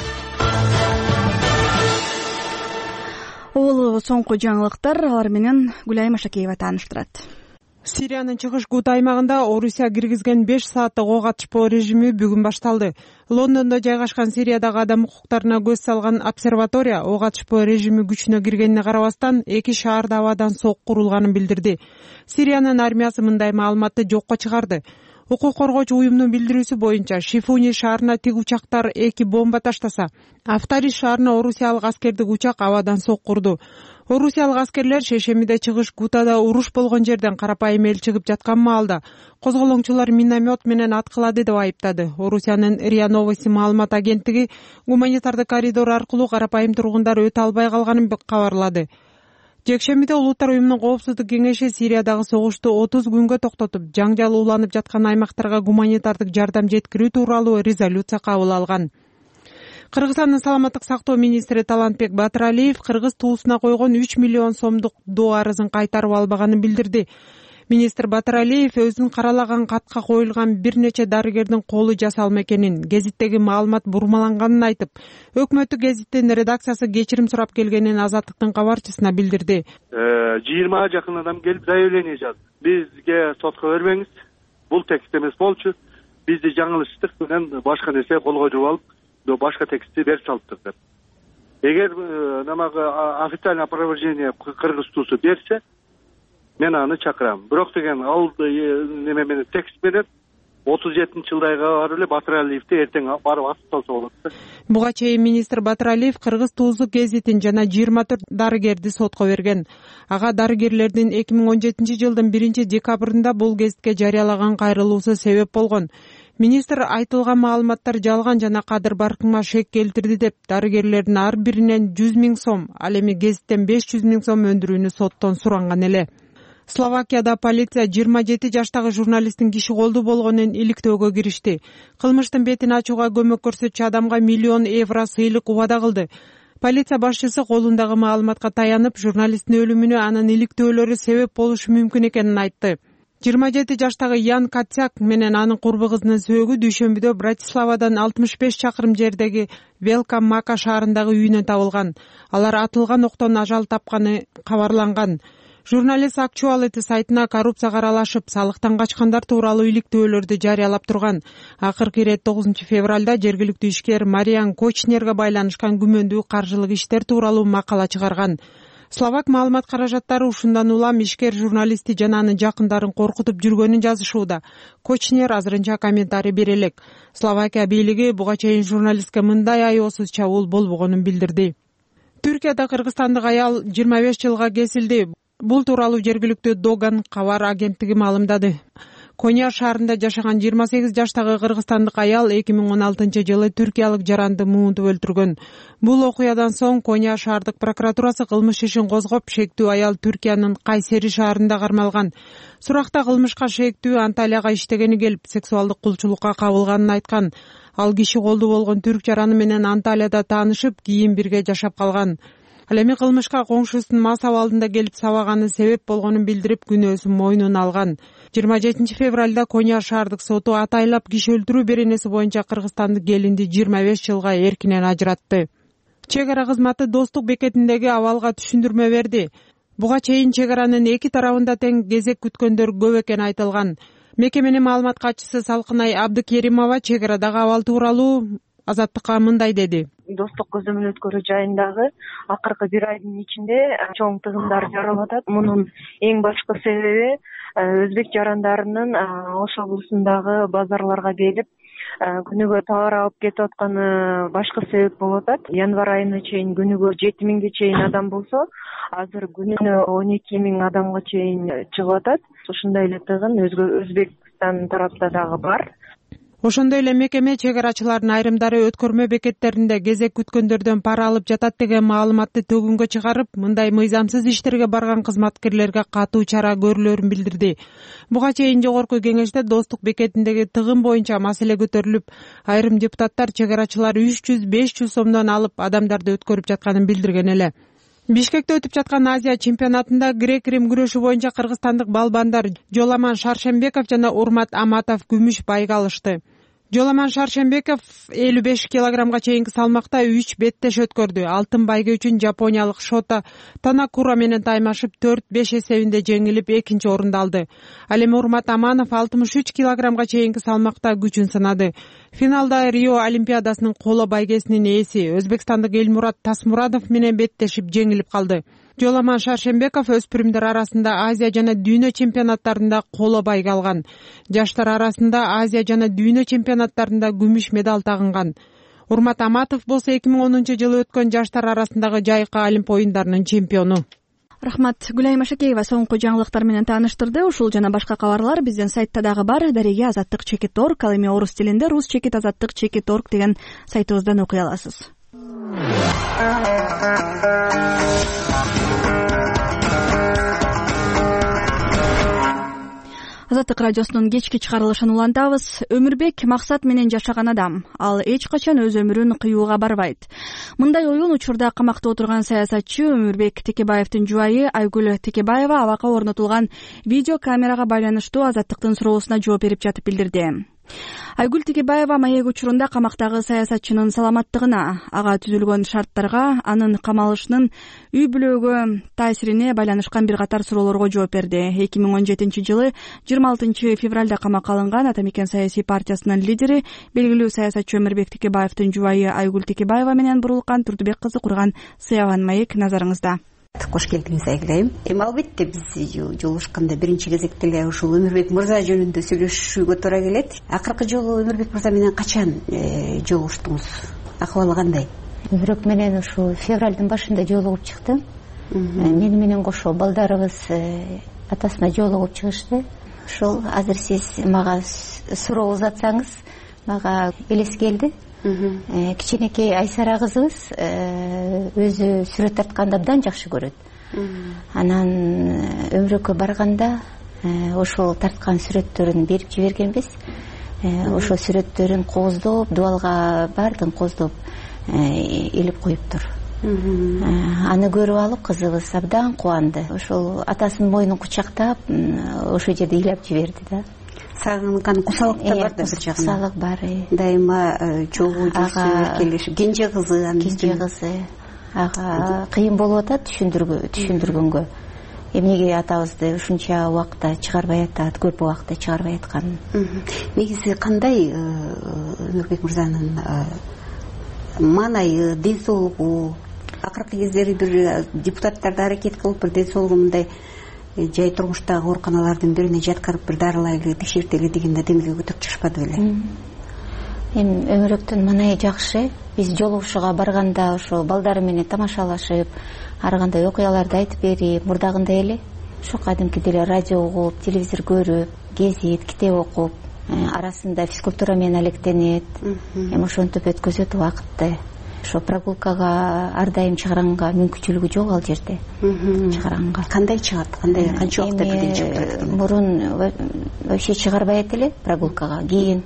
Бул соңку жаңылыктар, алар менен Гүлайым Ашакеева тааныштырат. Сириянын чыгыш Гута аймагында Орусия киргизген 5 сааттык ок атышпоо режими бүгүн башталды. Лондондо жайгашкан Сириядагы адам укуктарына көз салган обсерватория ок атышпоо режими күчүнө киргенине карабастан 2 шаарда абадан сок курулганын билдирди. Сириянын армиясы мындай маалыматты жокко чыгарды. Укук коргоочу уюмдун билдирүүсү боюнча Шифуни шаарына тик учактар 2 бомба таштаса, Афтариш шаарына орусиялык аскердик учак абадан сок курду. Орусиялык аскерлер шейшембиде чыгыш Гутада уруш болгон жерден карапайым эл чыгып жаткан маалда козголоңчулар миномет менен аткылады деп айыптады. Орусиянын РИА Новости маалымат агенттиги гуманитардык коридор аркылуу карапайым тургундар өтө албай калганын кабарлады. Жекшембиде Улуттар уюмунун коопсуздук кеңеши Сириядагы согушту 30 күнгө токтотуп, жаңжал уланып жаткан аймактарга гуманитардык жардам жеткирүү тууралуу резолюция кабыл алган. Кыргызстандын саламаттык сактоо министри Талантбек Батыралиев кыргыз туусуна койгон 3 миллион сомдук доо арызын кайтарып албаганын билдирди. Министр Батыралиев өзүнүн каралаган катка коюлган бир нече дарыгердин колу жасалма экенин, гезиттеги маалымат бурмаланганын айтып, өкмөттүк гезиттин редакциясы кечирим сурап келгенин Азаттыктын кабарчысына билдирди. 20 жакын адам келип заявление жазды. Бизге сотко бербеңиз, бул текст эмес болчу. Бизди жаңылыштык менен башка нерсе колго жууп алып, башка текстти берип салыптыр деп. Эгер намагы официальный опровержение кыргыз туусу берсе, мен аны чакырам. Бирок деген ал неме менен текст менен 37-жылдайга барып эле Батыралиевди эртең барып асып салса болот да. Буга чейин министр Батыралиев кыргыз туузлук гезитин жана 24 дарыгерди сотко берген. Ага дарыгерлердин 2017 жылдын 1-декабрында бул гезитке жарыялаган кайрылуусу себеп болгон. Министр айтылган маалыматтар жалган жана кадыр баркыңма шек келтирди деп дарыгерлердин ар биринен 100 000 сом, ал эми гезиттен 500 000 сом өндүрүүнү соттон суранган эле. Словакияда полиция 27 жаштагы журналисттин киши колду болгонун иликтөөгө киришти. Кылмыштын бетин ачууга көмөк көрсөтчү адамга 1 000 000 евро сыйлык убада кылды. Полиция башчысы колундагы маалыматка таянып, журналисттин өлүмүнө анын иликтөөлөрү себеп болушу мүмкүн экенин айтты. 27 жаштагы Ян Катяк менен анын курбу кызынын сөөгү дүйшөмбүдө Братиславадан 65 чакырым жердеги Велка Мака шаарындагы үйүнөн табылган. Алар атылган октон ажал тапканы кабарланган. Журналист Actuality сайтына коррупцияга аралашып, салыктан качкандар тууралуу иликтөөлөрдү жарыялап турган. Акыркы ирет 9 февралда жергиликтүү ишкер Мариан Кочнерге байланышкан күмөндүү каржылык иштер тууралуу макала чыгарган. Словак маалымат каражаттары ушундан улам ишкер журналистти жана анын жакындарын коркутуп жүргөнүн жазышууда. Кочнер азырынча комментарий бере элек. Словакия бийлиги буга чейин журналистке мындай аеосуз чабуул болбогонун билдирди. Түркияда кыргызстандык аял 25 жылга кесилди. Бул тууралуу жергиликтүү Доган кабар агенттиги маалымдады. Коня шаарында жашаган 28 жаштагы кыргызстандык аял 2016-жылы түркиялык жаранды муунтуп өлтүргөн. Бул окуядан соң Коня шаардык прокуратурасы кылмыш ишин козгоп, шектүү аял Түркиянын Кайсери шаарында кармалган. Суракта кылмышка шектүү Анталияга иштегени келип, сексуалдык кулчулукка кабылганын айткан. Ал киши колду болгон түрк жараны менен Анталияда таанышып, кийин бирге жашап калган. Ал эми кылмышка коңшусунун мас абалында келип сабаганы себеп болгонун билдирип, күнөөсүн мойнуна алган. 27 февралда Коня шаардык соту атайлап киши өлтүрүү беренеси боюнча кыргызстандык келинди 25 жылга эркинен ажыратты. Чек ара кызматы Достук бекетиндеги абалга түшүндүрмө берди. Буга чейин чек аранын эки тарабында тең кезек күткөндөр көп экени айтылган. Мекеменин маалымат катчысы Салкынай Абдыкеримова чек арадагы абал тууралуу Азаттыкка мындай деди. Достук көзөмөл өткөрүү жайындагы акыркы бир айдын ичинде чоң тыгындар жаралып атат. Мунун эң башкы себеби өзбек жарандарынын Ош облусундагы базарларга келип күнүгө товар алып кетип атканы башкы себеп болуп атат. Январь айына чейин күнүгө 7000ге чейин адам болсо, азыр күнүнө 12000 адамга чейин чыгып атат. Ушундай эле тыгын Өзбекстан тарапта дагы бар. Ошондой эле мекеме чек арачылардын айрымдары өткөрмө бекеттеринде кезек күткөндөрдөн пара алып жатат деген маалыматты төгүнгө чыгарып, мындай мыйзамсыз иштерге барган кызматкерлерге катуу чара көрүлөрүн билдирди. Буга чейин жогорку кеңеште Достук бекетиндеги тыгын боюнча маселе көтөрүлүп, айрым депутаттар чек арачылар 300-500 сомдон алып адамдарды өткөрүп жатканын билдирген эле. Бишкекте өтүп жаткан Азия чемпионатында грек-рим күрөшү боюнча кыргызстандык балбандар Жоламан Шаршембеков жана Урмат Аматов күмүш байга алышты. Жоламан Шаршембеков 55 килограммга чейинки салмакта 3 беттеш өткөрдү. Алтын байга үчүн жапониялык Шота Танакура менен таймашып 4-5 эсебинде жеңилип экинчи орунду алды. Ал эми Урмат Аманов 63 килограммга чейинки салмакта күчүн сынады. Финалда Рио Олимпиадасынын коло байгесинин ээси өзбекстандык Элмурат Тасмурадов менен беттешип жеңилип калды. Жоламан Шаршембеков өспүрүмдөр арасында Азия жана дүйнө чемпионаттарында коло байга алган. Жаштар арасында Азия жана дүйнө чемпионаттарында күмүш медаль тагынган. Урмат Аматов болсо 2010-жылы өткөн жаштар арасындагы жайкы Олимп оюндарынын чемпиону. Рахмат. Гүлайым Ашакеева соңку жаңылыктар менен тааныштырды. Ушул жана башка кабарлар биздин сайтта дагы бар. Дареге Азаттык.org, ал эми орус тилинде rus.azattyk.org деген сайтыбыздан окуй аласыз. Азаттык радиосунун кечки чыгарылышын улантабыз. Өмүрбек максат менен жашаган адам. Ал эч качан өз өмүрүн кыюуга барбайт. Мындай оюн учурда камакта отурган саясатчы Өмүрбек Текебаевдин жубайы Айгүл Текебаева абакка орнотулган видео камерага байланыштуу Азаттыктын суроосуна жооп берип жатып билдирди. Айгүл Текебаева маек учурунда камактагы саясатчынын саламаттыгына, ага түзүлгөн шарттарга, анын камалышынын үй бүлөгө таасирине байланышкан бир катар суроолорго жооп берди. 2017-жылы 26 февралда камакка алынган Ата Мекен саясий партиясынын лидери, белгилүү саясатчы Өмүрбек Текебаевдин жубайы Айгүл Текебаева менен Бурулкан Турдубек кызы курган Сыяган маек назарыңызда. Кош келдиңиз Айгүл. Албетте биз жолугушканда биринчи кезекте эле ушул Өмүрбек мырза жөнүндө сүйлөшүүгө туура келет. Акыркы жолу Өмүрбек мырза менен качан жолугуштуңуз? Акыбалы кандай? Өмүрбек менен ушул февралдын башында жолугуп чыктым. Мени менен кошо балдарыбыз атасына жолугуп чыгышты. Ошол азыр сиз мага суроо узатсаңыз, мага элес келди. Кичинекей Айсара кызыбыз өзү сүрөт тартканды абдан жакшы көрөт. Анан Өмүрбеккө барганда ошол тарткан сүрөттөрүн берип жибергенбиз. Ошол сүрөттөрүн кооздоп, дубалга баардыгын кооздоп илип коюптур. Аны көрүп алып кызыбыз абдан кубанды. Ошол атасынын мойнун кучактап, ошол жерде ыйлап жиберди да. Сагынган кусалык да бар да бир жагынан. Кусалык бар. Дайыма чогуу жүрсү, келишип. Кенже кызы. Ага кыйын болуп атат түшүндүргөнгө. Эмнеге атабызды ушунча убакта чыгарбай атат, көп убакта чыгарбай атканын. Негизи кандай Өмүрбек мырзанын маанайы, ден соолугу, акыркы кездери бир депутаттар да аракет кылып бир ден соолугу мындай жай турмуштагы ооруканалардын бирине жаткырып бир дарылайлы, текшертели дегенде демилге көтөрүп чыгышпады беле? Эми Өмүрбектин маанайы жакшы. Биз жолугушууга барганда ошо балдары менен тамашалашып, ар кандай окуяларды айтып берип, мурдагындай эле ошо кадимкидей эле радио угуп, телевизор көрүп, гезит, китеп окуп, арасында физкультура менен алектенет, эми ошентип өткөзөт убакытты. Ошо прогулкага ар дайым чыгаранга мүмкүнчүлүгү жок ал жерде. Чыгаранга кандай чыгат, канча убакытта бирден чыгып турат? Мурун вообще чыгарбайт эле прогулкага. Кийин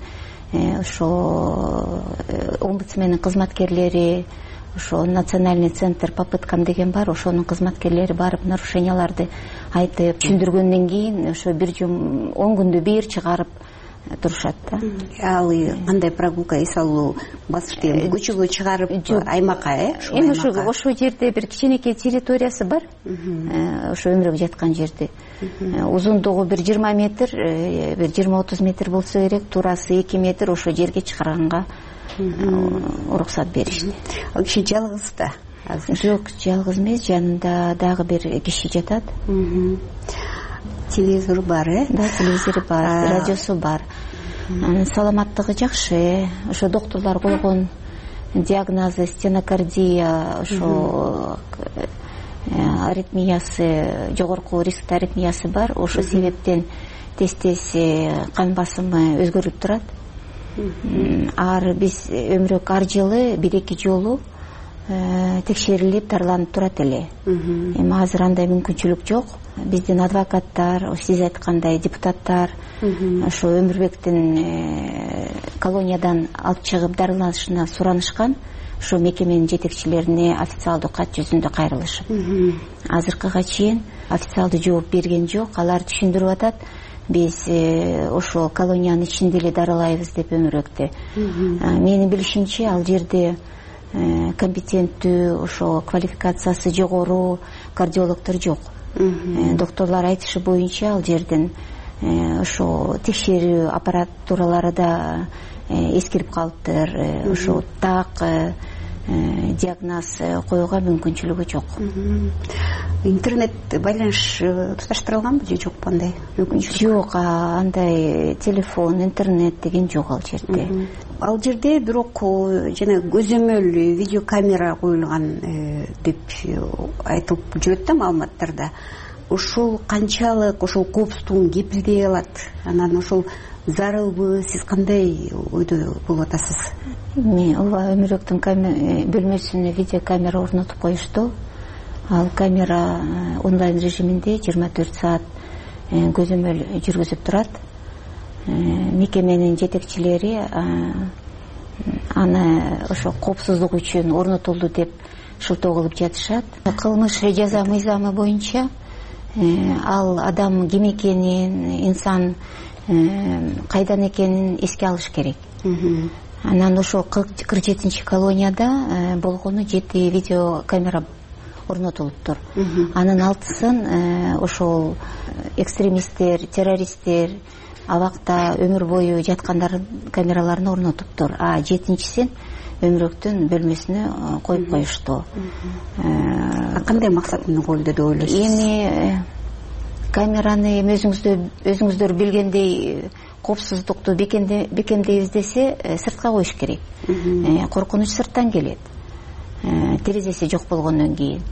ошо омбудсмендин кызматкерлери, ошо национальный центр попыткам деген бар, ошонун кызматкерлери барып нарушенияларды айтып түшүндүргөндөн кийин ошо 10 күндө бир чыгарып турушат да. Ал кандай прогулка, эс алуу басышты көчөгө чыгарып аймакка, эми ошо жерде бир кичинекей территориясы бар, ошо өмүрөк жаткан жерде. Узундугу бир 20 метр, бир 20-30 метр болсо керек, туурасы 2 метр, ошо жерге чыгаранга уруксат беришти. Ал киши жалгыз да? Жок, жалгыз эмес, жанында дагы бир киши жатат. Телевизор бар, Да, телевизор бар, радиосу бар. Саламаттыгы жакшы. Ошо доктурлар койгон диагнозу стенокардия, ошо аритмиясы, жогорку рисктүү аритмиясы бар. Ошо себептен тез-тез кан басымы өзгөрүп турат. Биз өмүрөк ар жылы 1-2 жолу текшерилип дарыланып турат эле. Эми азыр андай мүмкүнчүлүк жок. Биздин адвокаттар, сиз айткандай депутаттар ошо Өмүрбектин колониядан алып чыгып дарыланышына суранышкан. Ошо мекеменин жетекчилерине официалдуу кат жүзүндө кайрылышып. Азыркыга чейин официалдуу жооп берген жок. Алар түшүндүрүп атат, биз ошо колониянын ичинде эле дарылайбыз деп Өмүрбекте. Менин билишимче, ал жерде компетенттүү, ошо квалификациясы жогору кардиологдор жок. Докторлор айтышы боюнча ал жерден ошо текшерүү аппаратуралары да эскирип калыптыр. Ошо так диагноз коюуга мүмкүнчүлүгү жок. Интернет байланыш туташтырылганбы же жокпу андай мүмкүнчүлүк? Жок, андай телефон, интернет деген жок ал жерде. Ал жерде бирок жана көзөмөл видеокамера коюлган деп айтылып жүрөт да маалыматтарда. Ошол канчалык ошол коопсуздугун кепилдей алат? Анан ошол зарылбы? Сиз кандай ойдо болуп атасыз? Ооба, Өмүрбектин бөлмөсүнө видеокамера орнотуп коюшту. Ал камера онлайн режиминде 24 саат көзөмөл жүргүзүп турат. Мекеменин жетекчилери аны ошо коопсуздук үчүн орнотулду деп шылтоо кылып жатышат. Кылмыш жаза мыйзамы боюнча ал адам ким экенин, инсан кайдан экенин эске алыш керек. Анан ошо 47 колонияда болгону 7 видеокамера орнотулуптур. Анын 6-сын ошол экстремисттер, террористтер абакта өмүр бою жаткандар камераларын орнотуптур. 7-син Өмүрбектин бөлмөсүнө коюп коюшту. Кандай максат менен коюлду деп ойлойсуз? Эми камераны өзүңүздөр билгендей коопсуздукту бекемдейбиз десе сыртка коюш керек. Коркунуч сырттан келет. Терезеси жок болгондон кийин.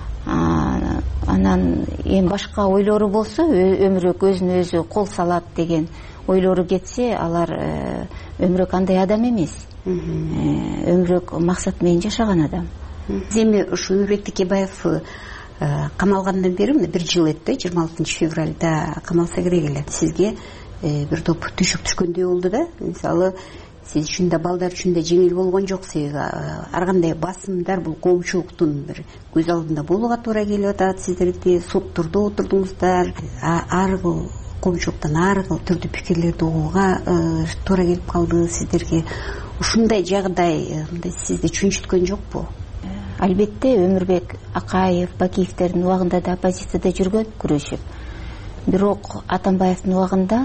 Анан эми башка ойлору болсо, Өмүрбек өзүнө өзү кол салат деген ойлору кетсе, алар Өмүрбек андай адам эмес. Өмүрбек максат менен жашаган адам. Эми ушу Өмүрбек Текебаев камалгандан бери 1 жыл өттү, 26 февралда камалса керек эле. Сизге бир топ түшүк түшкөндөй болду да. Мисалы, сиз үчүн да, балдар үчүн да жеңил болгон жок. Себеби ар кандай басымдар бул коомчулуктун бир көз алдында болууга туура келип атат. Сиздерди соттордо отурдуңуздар, ар коомчулуктан ар кыл түрдүү пикирлерди угууга туура келип калды сиздерге. Ушундай жагдай сизди чүнчүткөн жокпу? Албетте, Өмүрбек Акаев, Бакиевтердин убагында да оппозицияда жүргөн, күрөшүп. Бирок Атамбаевдин убагында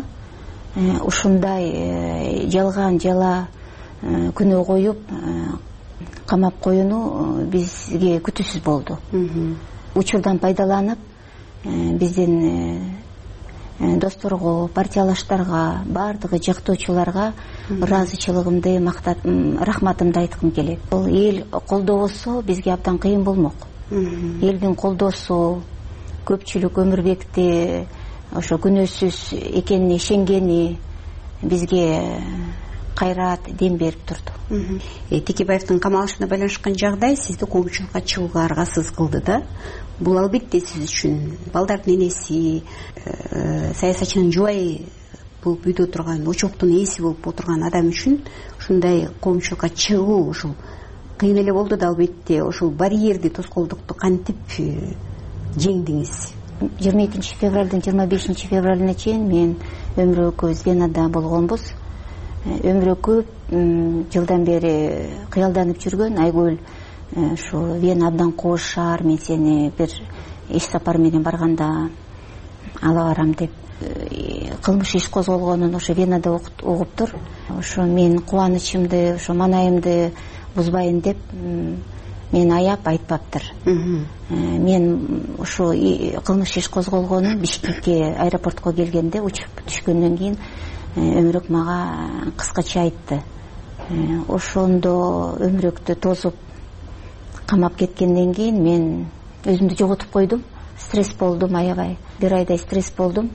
ушундай жалган жала күнөө коюп камап коюну бизге күтүүсүз болду. Учурдан пайдаланып биздин досторго, партиялаштарга, бардыгы жактоочуларга ыраазычылыгымды, рахматымды айткым келет. Бул эл колдобосо бизге абдан кыйын болмок. Элдин колдоосу, көпчүлүк Өмүрбекти ошо күнөөсүз экенине ишенгени бизге кайрат, дем берип турду. Текебаевдин камалышына байланышкан жагдай сизди коомчулукка чыгууга аргасыз кылды да. Бул албетте сиз үчүн балдардын энеси, саясатчынын жубайы болуп үйдө турган, очоктун ээси болуп отурган адам үчүн ушундай коомчулукка чыгуу ушул кыйын эле болду да. Албетте ошол барьерди, тоскоолдукту кантип жеңдиңиз? 22 февралдын 25 февралына чейин мен Өмүр экөөбүз Венада болгонбуз. Өмүр экөө жылдан бери кыялданып жүргөн. Айгүл ушу Вена абдан кооз шаар, мен сени бир иш сапар менен барганда ала барам деп кылмыш иш козголгонун ошо Венада угуптур. Ошо мен кубанычымды, ошо маанайымды бузбайын деп мен аяп айтпаптыр. Мен ошо кылмыш иш козголгонун Бишкекке аэропортко келгенде учуп түшкөндөн кийин Өмүрөк мага кыскача айтты. Ошондо Өмүрөктү тосуп камап кеткенден кийин мен өзүмдү жоготуп койдум. Стресс болдум, аябай. Бир айдай стресс болдум.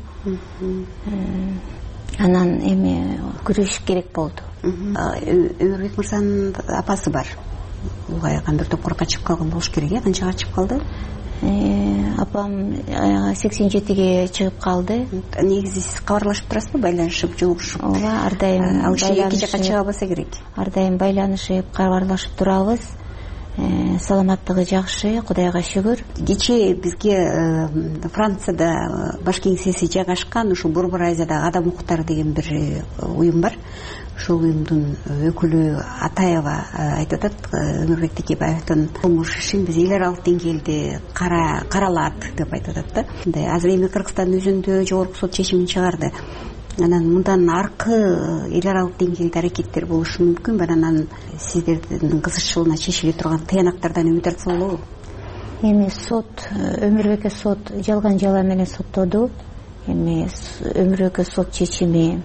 Анан эми күрөшүш керек болду. Өмүрбек мырзанын апасы бар. Улгайган бир топ качып калган болуш керек. Канча качып калды? Апам 87-ге чыгып калды. Негизи сиз кабарлашып турасызбы, байланышып, жолугушуп? Ооба, ар дайым. Ал киши эки жакка чыга албаса керек. Ар дайым байланышып, кабарлашып турабыз. Саламаттыгы жакшы, Кудайга шүгүр. Кечээ бизге Францияда баш кеңсеси жайгашкан ушул Борбор Азиядагы адам укуктары деген бир уюм бар. Ошол уюмдун өкүлү Атаева айтып атат, Өмүрбек Текебаевдин кылмыш ишин биз эл аралык деңгээлде каралат деп айтып атат да. Мындай азыр эми Кыргызстандын өзүндө жогорку сот чечимин чыгарды. Анан мындан аркы эл аралык деңгээлде аракеттер болушу мүмкүн. Анан сиздердин кызыкчылыгына чечиле турган тыянактардан үмүт артса болобу? Эми сот, Өмүрбекке сот жалган жала менен соттоду. Эми Өмүрбекке сот чечими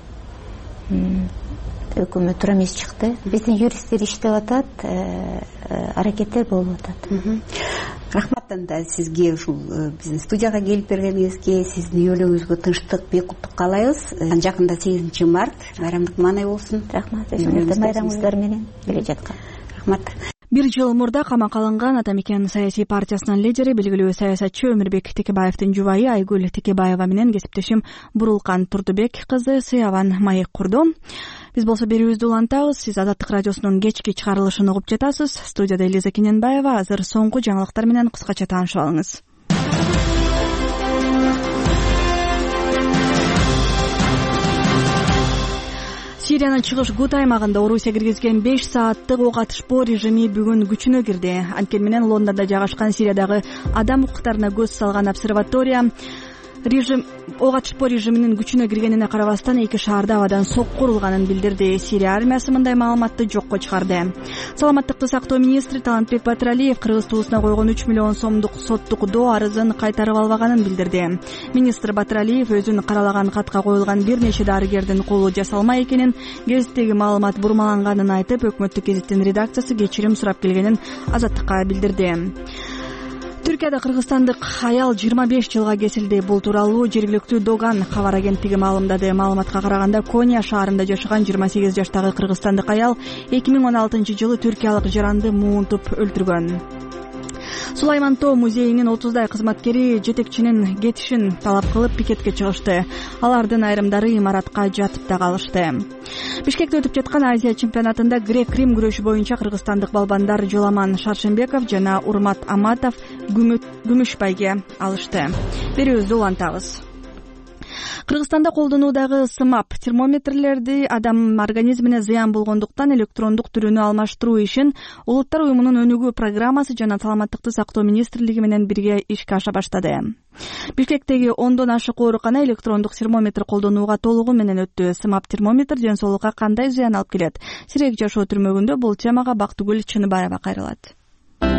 өкмөт туура эмес чыкты. Биздин юристтер иштеп атат, аракеттер болуп атат. Рахмат анда сизге ушул биздин студияга келип бергениңизге, сиздин үй бүлөңүзгө тынчтык, бейкуттук каалайбыз. Жакында 8 март байрамдык маанай болсун. Рахмат. Байрамыңыздар менен келе жаткан. Рахмат. Бир жыл мурда камакка алынган Атамекен саясий партиясынын лидери, белгилүү саясатчы Өмүрбек Текебаевдин жубайы Айгүл Текебаева менен кесиптешим Бурулкан Турдубек кызы Сыяван маек курду. Биз болсо берүүбүздү улантабыз. Сиз Азаттык радиосунун кечки чыгарылышын угуп жатасыз. Студияда Элиза Кененбаева. Азыр соңку жаңылыктар менен кыскача таанышып алыңыз. Сириянын чыгыш Гут аймагында Орусия киргизген 5 сааттык ок атышпоо режими бүгүн күчүнө кирди. Анткени менен Лондондо жайгашкан Сириядагы адам укуктарына көз салган обсерватория ок атышпоо режиминин күчүнө киргенине карабастан эки шаарда абадан сокку урулганын билдирди. Сирия армиясы мындай маалыматты жокко чыгарды. Саламаттыкты сактоо министри Талантбек Батыралиев Кыргыз туусуна койгон 3 миллион сомдук соттук доо арызын кайтарып албаганын билдирди. Министр Батыралиев өзүн каралаган катка коюлган бир нече дарыгердин колу жасалма экенин, гезиттеги маалымат бурмаланганын айтып, өкмөттүк гезиттин редакциясы кечирим сурап келгенин Азаттыкка билдирди. Түркияда кыргызстандык аял 25 жылга кесилди. Бул тууралуу жергиликтүү Доган кабар агенттиги маалымдады. Маалыматка караганда Коня шаарында жашаган 28 жаштагы кыргызстандык аял 2016-жылы түркиялык жаранды муунтуп өлтүргөн. Сулайман Тоо музейинин 30дай кызматкери жетекчинин кетишин талап кылып пикетке чыгышты. Алардын айрымдары имаратка жатып да калышты. Бишкекте өтүп жаткан Азия чемпионатында грек-рим күрөшү боюнча кыргызстандык балбандар Жоламан Шаршенбеков жана Урмат Аматов күмүш байге алышты. Берүүбүздү улантабыз. Кыргызстанда колдонуудагы сымап термометрлерди адам организмине зыян болгондуктан электрондук түрүнө алмаштыруу ишин Улуттар уюмунун өнүгүү программасы жана Саламаттыкты сактоо министрлиги менен бирге ишке аша баштады. Бишкектеги 10дон ашык оорукана электрондук термометр колдонууга толугу менен өттү. Сымап термометр ден соолукка кандай зыян алып келет? Сирек жашоо түрмөгүндө бул темага Бактыгүл Чыныбаева кайрылат.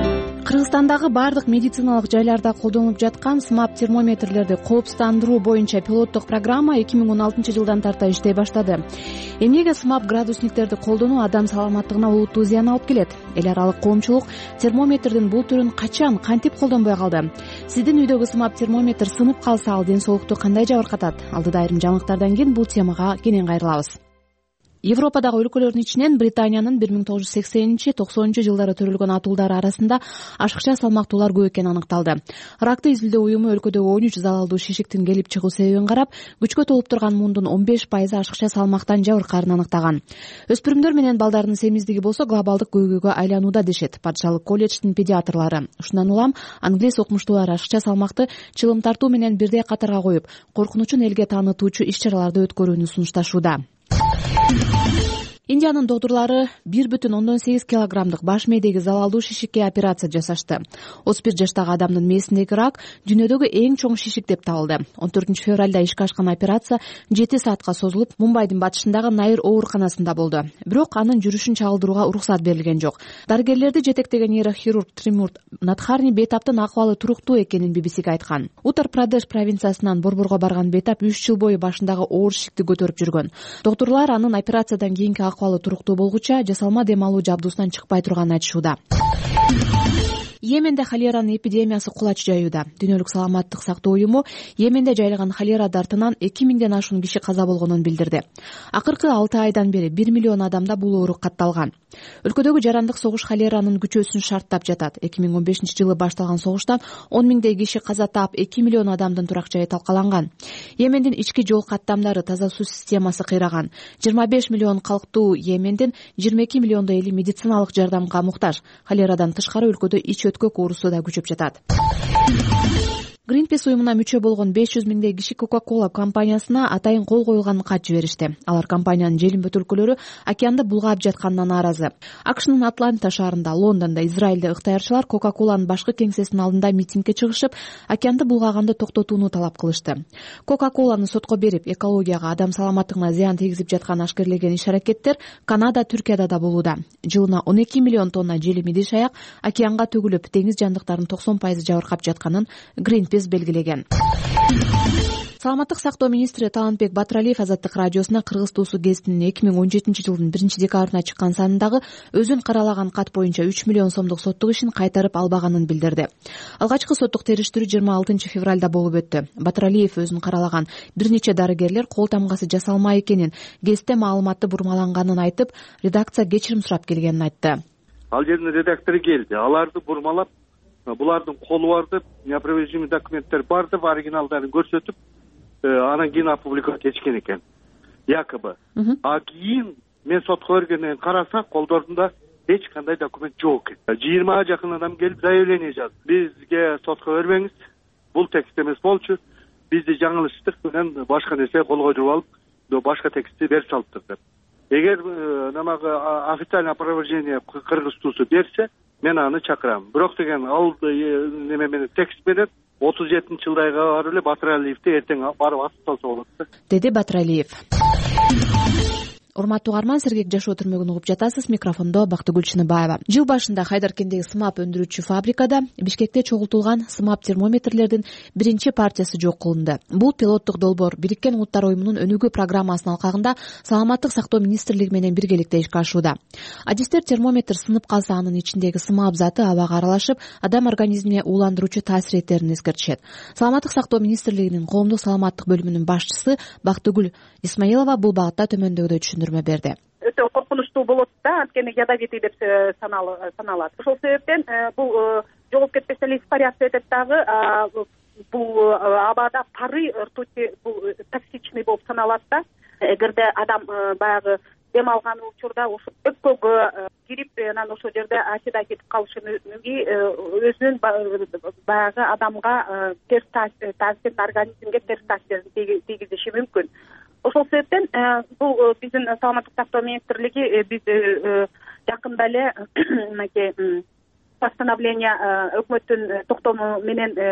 Кыргызстандагы бардык медициналык жайларда колдонулуп жаткан смап термометрлерди коопсуздандыруу боюнча пилоттук программа 2016-жылдан тарта иштей баштады. Эмнеге смап градусниктерди колдонуу адам саламаттыгына олуттуу зыян алып келет? Эл аралык коомчулук термометрдин бул түрүн качан, кантип колдонбой калды? Сиздин үйдөгү смап термометр сынып калса, ал ден соолукту кандай жабыркатат? Алдыда айрым жаңылыктардан кийин бул темага кенен кайрылабыз. Европадагы өлкөлөрдүн ичинен Британиянын 1980-90 жылдары төрөлгөн атуулдары арасында ашыкча салмактуулар көп экени аныкталды. Ракты изилдөө уюму өлкөдөгү 13 залалдуу шишиктин келип чыгуу себебин карап, күчкө толуп турган мундун 15% ашыкча салмактан жабыркаарын аныктаган. Өспүрүмдөр менен балдардын семиздиги болсо глобалдык көйгөйгө айланууда дешет Патшалык колледждин педиатрлары. Ушундан улам англис окумуштуулар ашыкча салмакты чылым тартуу менен бирдей катарга коюп, коркунучун элге таанытуучу иш-чараларды өткөрүүнү сунушташууда. Индиянын доктурлары 1,8 килограммдык баш мээдеги залалдуу шишикке операция жасашты. 31 жаштагы адамдын мээсиндеги рак дүйнөдөгү эң чоң шишик деп табылды. 14 февралда ишке ашкан операция 7 саатка созулуп, Мумбайдын батышындагы Найр ооруканасында болду. Бирок анын жүрүшүн чагылдырууга уруксат берилген жок. Дарыгерлерди жетектеген нейрохирург Тримурт Надхарни бейтаптын акыбалы туруктуу экенин BBC-ге айткан. Уттар-Прадеш провинциясынан Борборго барган бейтап 3 жыл бою башындагы оор шишикти көтөрүп жүргөн. Доктурлар анын операциядан кийинки акыбалы туруктуу болгуча жасалма дем алуу жабдуусунан чыкпай турганын айтышууда. Йеменде холеранын эпидемиясы кулач жаюуда. Дүйнөлүк саламаттык сактоо уюму Йеменде жайлаган холера дартынан 2000ден ашуун киши каза болгонун билдирди. Акыркы 6 айдан бери 1 миллион адамда бул оору катталган. Өлкөдөгү жарандык согуш холеранын күчөөсүн шарттап жатат. 2015-жылы башталган согуштан 10 миңдей киши каза таап, 2 миллион адамдын турак жайы талкаланган. Йемендин ички жол каттамдары, таза суу системасы кыйраган. 25 миллион калктуу Йемендин 22 миллиондой эли медициналык жардамга муктаж. Холерадан тышкары өлкөдө ич өткөк оорусу да күчөп жатат. Greenpeace уюмуна мүчө болгон 500 миңдей киши Coca-Cola компаниясына атайын кол коюлган кат жиберишти. Алар компаниянын желим бөтөлкөлөрү океанды булгап жатканына нааразы. AQShnын Атланта шаарында, Лондондо, Израилде ыктыярчылар Coca-Cola'нын башкы кеңсесинин алдында митингге чыгышып, океанды булгаганды токтотууну талап кылышты. Coca-Cola'ны сотко берип, экологияга, адам саламаттыгына зыян тийгизип жатканын ашкерлеген иш-аракеттер Канада, Түркияда да болууда. Жылына 12 миллион тонна желим идиш аяк океанга төгүлүп, деңиз жандыктарынын 90% жабыркап жатканын Greenpeace белгилеген. Саламаттык сактоо министри Талантбек Батыралиев Азаттык радиосуна Кыргыз туусу гезитинин 2017-жылдын 1-декабрына чыккан санындагы өзүн каралаган кат боюнча 3 миллион сомдук соттук ишин кайтарып албаганын билдирди. Алгачкы соттук териштирүү 26 февралда болуп өттү. Батыралиев өзүн каралаган бир нече дарыгерлер кол тамгасы жасалмай экенин, гезитте маалыматты бурмаланганын айтып, редакция кечирим сурап келгенин айтты. Ал жердин редактору келди, аларды бурмалап, булардын колу бар деп, неопровержимый документтер бар деп, оригиналдарын көрсөтүп, анан кийин опубликовать этишкен экен. Якобы. А кийин мен сотко бергенден караса, колдорунда эч кандай документ жок экен. 20 жакын адам келип заявление жазды. Бизге сотко бербеңиз, бул текст эмес болчу. Бизди жаңылыштык менен башка нерсе колго жууп алып, башка текстти берип салыптыр деп. Эгер намагы официальный опровержение Кыргыз туусу берсе, мен аны чакырам. Бирок деген ал неме менен текст менен 37-жылдайга барып эле Батыралиевди эртең барып асып салса болот да, деди Батыралиев. Урматтуу угарман, сергек жашоо түрмөгүн угуп жатасыз. Микрофондо Бактыгүл Чыныбаева. Жыл башында Хайдаркендеги смап өндүрүүчү фабрикада Бишкекте чогултулган смап термометрлердин биринчи партиясы жок кылынды. Бул пилоттук долбоор Бириккен Улуттар уюмунун өнүгүү программасынын алкагында Саламаттык сактоо министрлиги менен биргеликте ишке ашууда. Адистер термометр сынып калса, анын ичиндеги смап заты абага аралашып, адам организмине ууландыруучу таасир этерин эскертишет. Саламаттык сактоо министрлигинин коомдук саламаттык бөлүмүнүн башчысы Бактыгүл Исмаилова бул багытта төмөндөгүдөй түшүндүрмө берди. Өтө коркунучтуу болот да, анткени ядовитый деп саналат. Ошол себептен бул жогоп кетпестен эле испаряция өтөт дагы. Бул абада пары, ртути бул токсичный болуп саналат да. Эгерде адам баягы дем алган учурда ошо өпкөгө кирип, анан ошол жерде ачыда кетип калышы мүмкүн, өзүнүн баягы адамга терс таасирин, организмге терс таасирин тийгизиши мүмкүн. Ошол себептен бул биздин Саламаттык сактоо министрлиги биз жакында эле постановление өкмөттүн токтому менен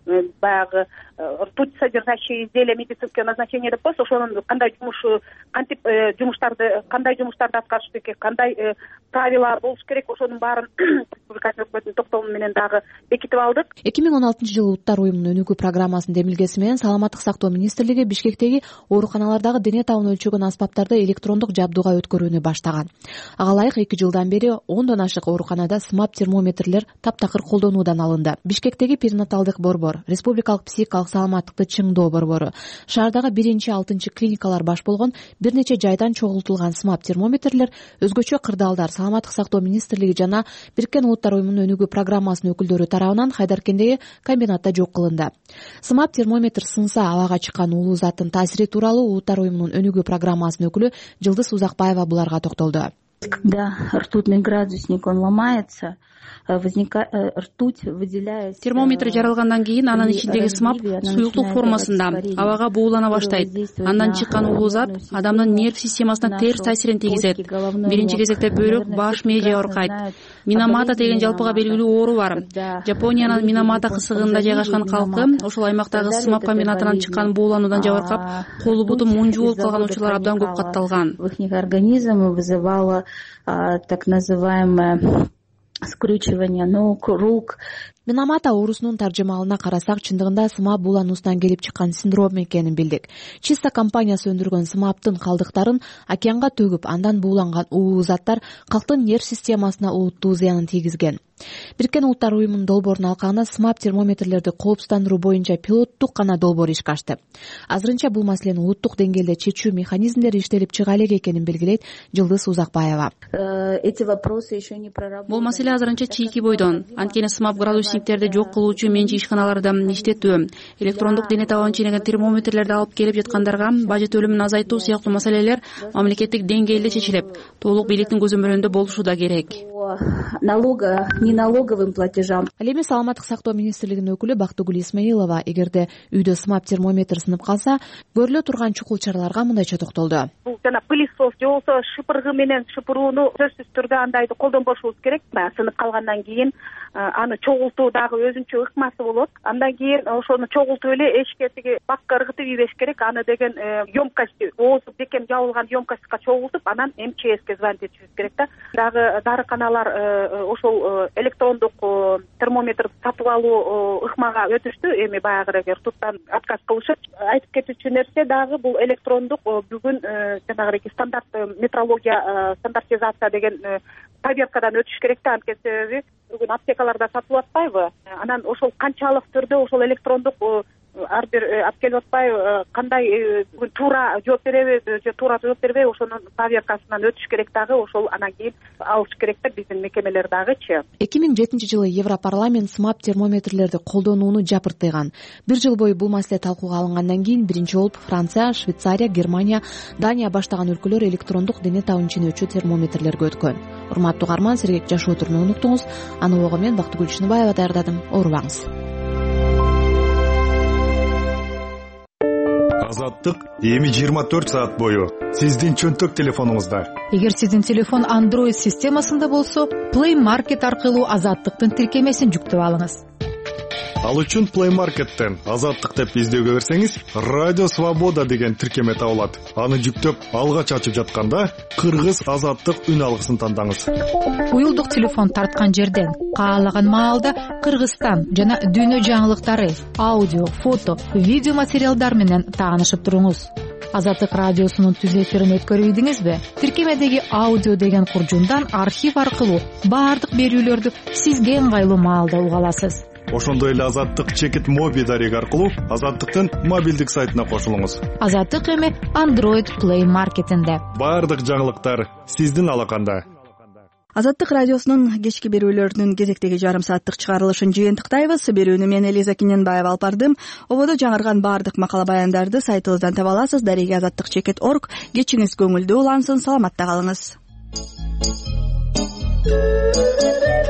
баягы ртуть содержащие изделия медицинского назначения деп коебуз, ошонун кандай кантип кандай жумуштарды аткарыш керек, кандай правила болуш керек, ошонун баарын республикалык өкмөттүн токтому менен дагы бекитип алдык. 2016-жылы Улуттар уюмунун өнүгүү программасынын демилгеси менен Саламаттык сактоо министрлиги Бишкектеги ооруканалардагы дене табын өлчөгөн аспаптарды электрондук жабдууга өткөрүүнү баштаган. Ага ылайык 2 жылдан бери 10дон ашык ооруканада смап термометрлер таптакыр колдонуудан алынды. Бишкектеги перинаталдык борбор, республикалык психикалык саламаттыкты чыңдоо борбору, шаардагы 1-6 клиникалар баш болгон бир нече жайдан чогултулган смап термометрлер өзгөчө кырдаалдар Саламаттык сактоо министрлиги жана Бириккен Улуттар уюмунун өнүгүү программасынын өкүлдөрү тарабынан Хайдаркендеги комбинатта жок кылынды. Смап термометр сынса абага чыккан уулуу заттын таасири тууралуу Улуттар уюмунун өнүгүү программасынын өкүлү Жылдыз Узакбаева буларга токтолду. Когда ртутный градусник он ломается, ртуть выделяется. Термометр жаралгандан кийин анын ичиндеги смап суюктук формасында абага буулана баштайт. Андан чыккан уулуу зат адамдын нерв системасына терс таасирин тийгизет. Биринчи кезекте бөйрөк, баш, мээже оорукайт. Минамата деген жалпыга белгилүү оору бар. Жапониянын Минамата кысыгында жайгашкан калкы ошол аймактагы смап комбинатынан чыккан буулануудан жабыркап, колу буту мунжу болуп калган учурлар абдан көп катталган. Их организм вызывало так называемое скручивание ног, рук. Минамата оорусунун таржымалына карасак, чындыгында смап буулануусунан келип чыккан синдром экенин билдик. Чиста компаниясы өндүргөн смаптын калдыктарын океанга төгүп, андан бууланган уулуу заттар калктын нерв системасына олуттуу зыянын тийгизген. Бириккен Улуттар уюмунун долбоорунун алкагында смап термометрлерди коопсуздандыруу боюнча пилоттук гана долбоор ишке ашты. Азырынча бул маселени улуттук деңгээлде чечүү механизмдери иштелип чыга элек экенин белгилейт Жылдыз Узакбаева. Бул маселе азырынча чийки бойдон. Анткени смап градусниктерди жок кылуучу менчи ишканаларда иштетүү, электрондук дене табын ченеген термометрлерди алып келип жаткандарга бажет төлөмүн азайтуу сыяктуу маселелер мамлекеттик деңгээлде чечилип, толук бийликтин көзөмөлүндө болушу да керек. Налоговым платежам. Ал эми Саламаттык сактоо министрлигинин өкүлү Бактыгүл Исмаилова эгерде үйдө смап термометр сынып калса, көрүлө турган чукул чараларга мындайча токтолду. Бул жана пылесос же болбосо шыпыргы менен шыпырууну сөзсүз түрдө андайды колдонбошубуз керек. Сынып калгандан кийин аны чогултуу дагы өзүнчө ыкмасы болот. Андан кийин ошону чогултуп эле эшикке тиги бакка ыргытып ийбеш керек. Аны деген емкость, оозу бекем жабылган емкостька чогултуп, анан МЧСке звонить этишибиз керек да. Дагы дарыканалар ошол электрондук термометр сатып алуу ыкмага өтүштү. Эми баягы ртуттан отказ кылышып, айтып кетүүчү нерсе дагы бул электрондук бүгүн жанагы стандарт метрология стандартизация деген проверкадан өтүш керек да. Анткени себеби бүгүн аптекаларда сатылып атпайбы? Анан ошол канчалык түрдө ошол электрондук ар бир алып келип атпайбы, кандай туура жооп береби же туура жооп бербей, ошонун проверкасынан өтүш керек дагы. Ошол анан кийин алыш керек да биздин мекемелер дагычы. 2007-жылы Европарламент смап термометрлерди колдонууну жапыртыйган. Бир жыл бою бул маселе талкууга алынгандан кийин биринчи болуп Франция, Швейцария, Германия, Дания баштаган өлкөлөр электрондук дене табын ченөөчү термометрлерге өткөн. Урматтуу угарман, сергек жашоо түрүнөн уктуңуз. Аны ого мен Бактыгүл Чыныбаева даярдадым. Оорубаңыз. Азаттык эми 24 саат бою сиздин чөнтөк телефонуңузда. Эгер сиздин телефон Android системасында болсо, Play Market аркылуу Азаттыктын тиркемесин жүктөп алыңыз. Ал үчүн Play Market'тен Азаттык деп издөөгө берсеңиз, Радио Свобода деген тиркеме табылат. Аны жүктөп алгач ачып жатканда Кыргыз Азаттык үн алгысын тандаңыз. Уюлдук телефон тарткан жерден каалаган маалда Кыргызстан жана дүйнө жаңылыктары, аудио, фото, видео материалдар менен таанышып туруңуз. Азаттык радиосунун түз эфирин өткөрүп ийдиңизби? Тиркемедеги аудио деген куржундан архив аркылуу баардык берүүлөрдү сизге ыңгайлуу маалда уга аласыз. Ошондой эле Азаттык чекит моби дареги аркылуу Азаттыктын мобилдик сайтына кошулуңуз. Азаттык эми Android Play Market'инде. Баардык жаңылыктар сиздин алаканда. Азаттык радиосунун кечки берүүлөрүнүн кезектеги жарым сааттык чыгарылышын жыйынтыктайбыз. Берүүнү мен Элиза Киненбаева алып бардым. Ободо жаңырган баардык макала баяндарды сайтыбыздан таба аласыз. Дареги azаттыкчекит.org. Кечиңиз көңүлдүү улансын, саламатта калыңыз.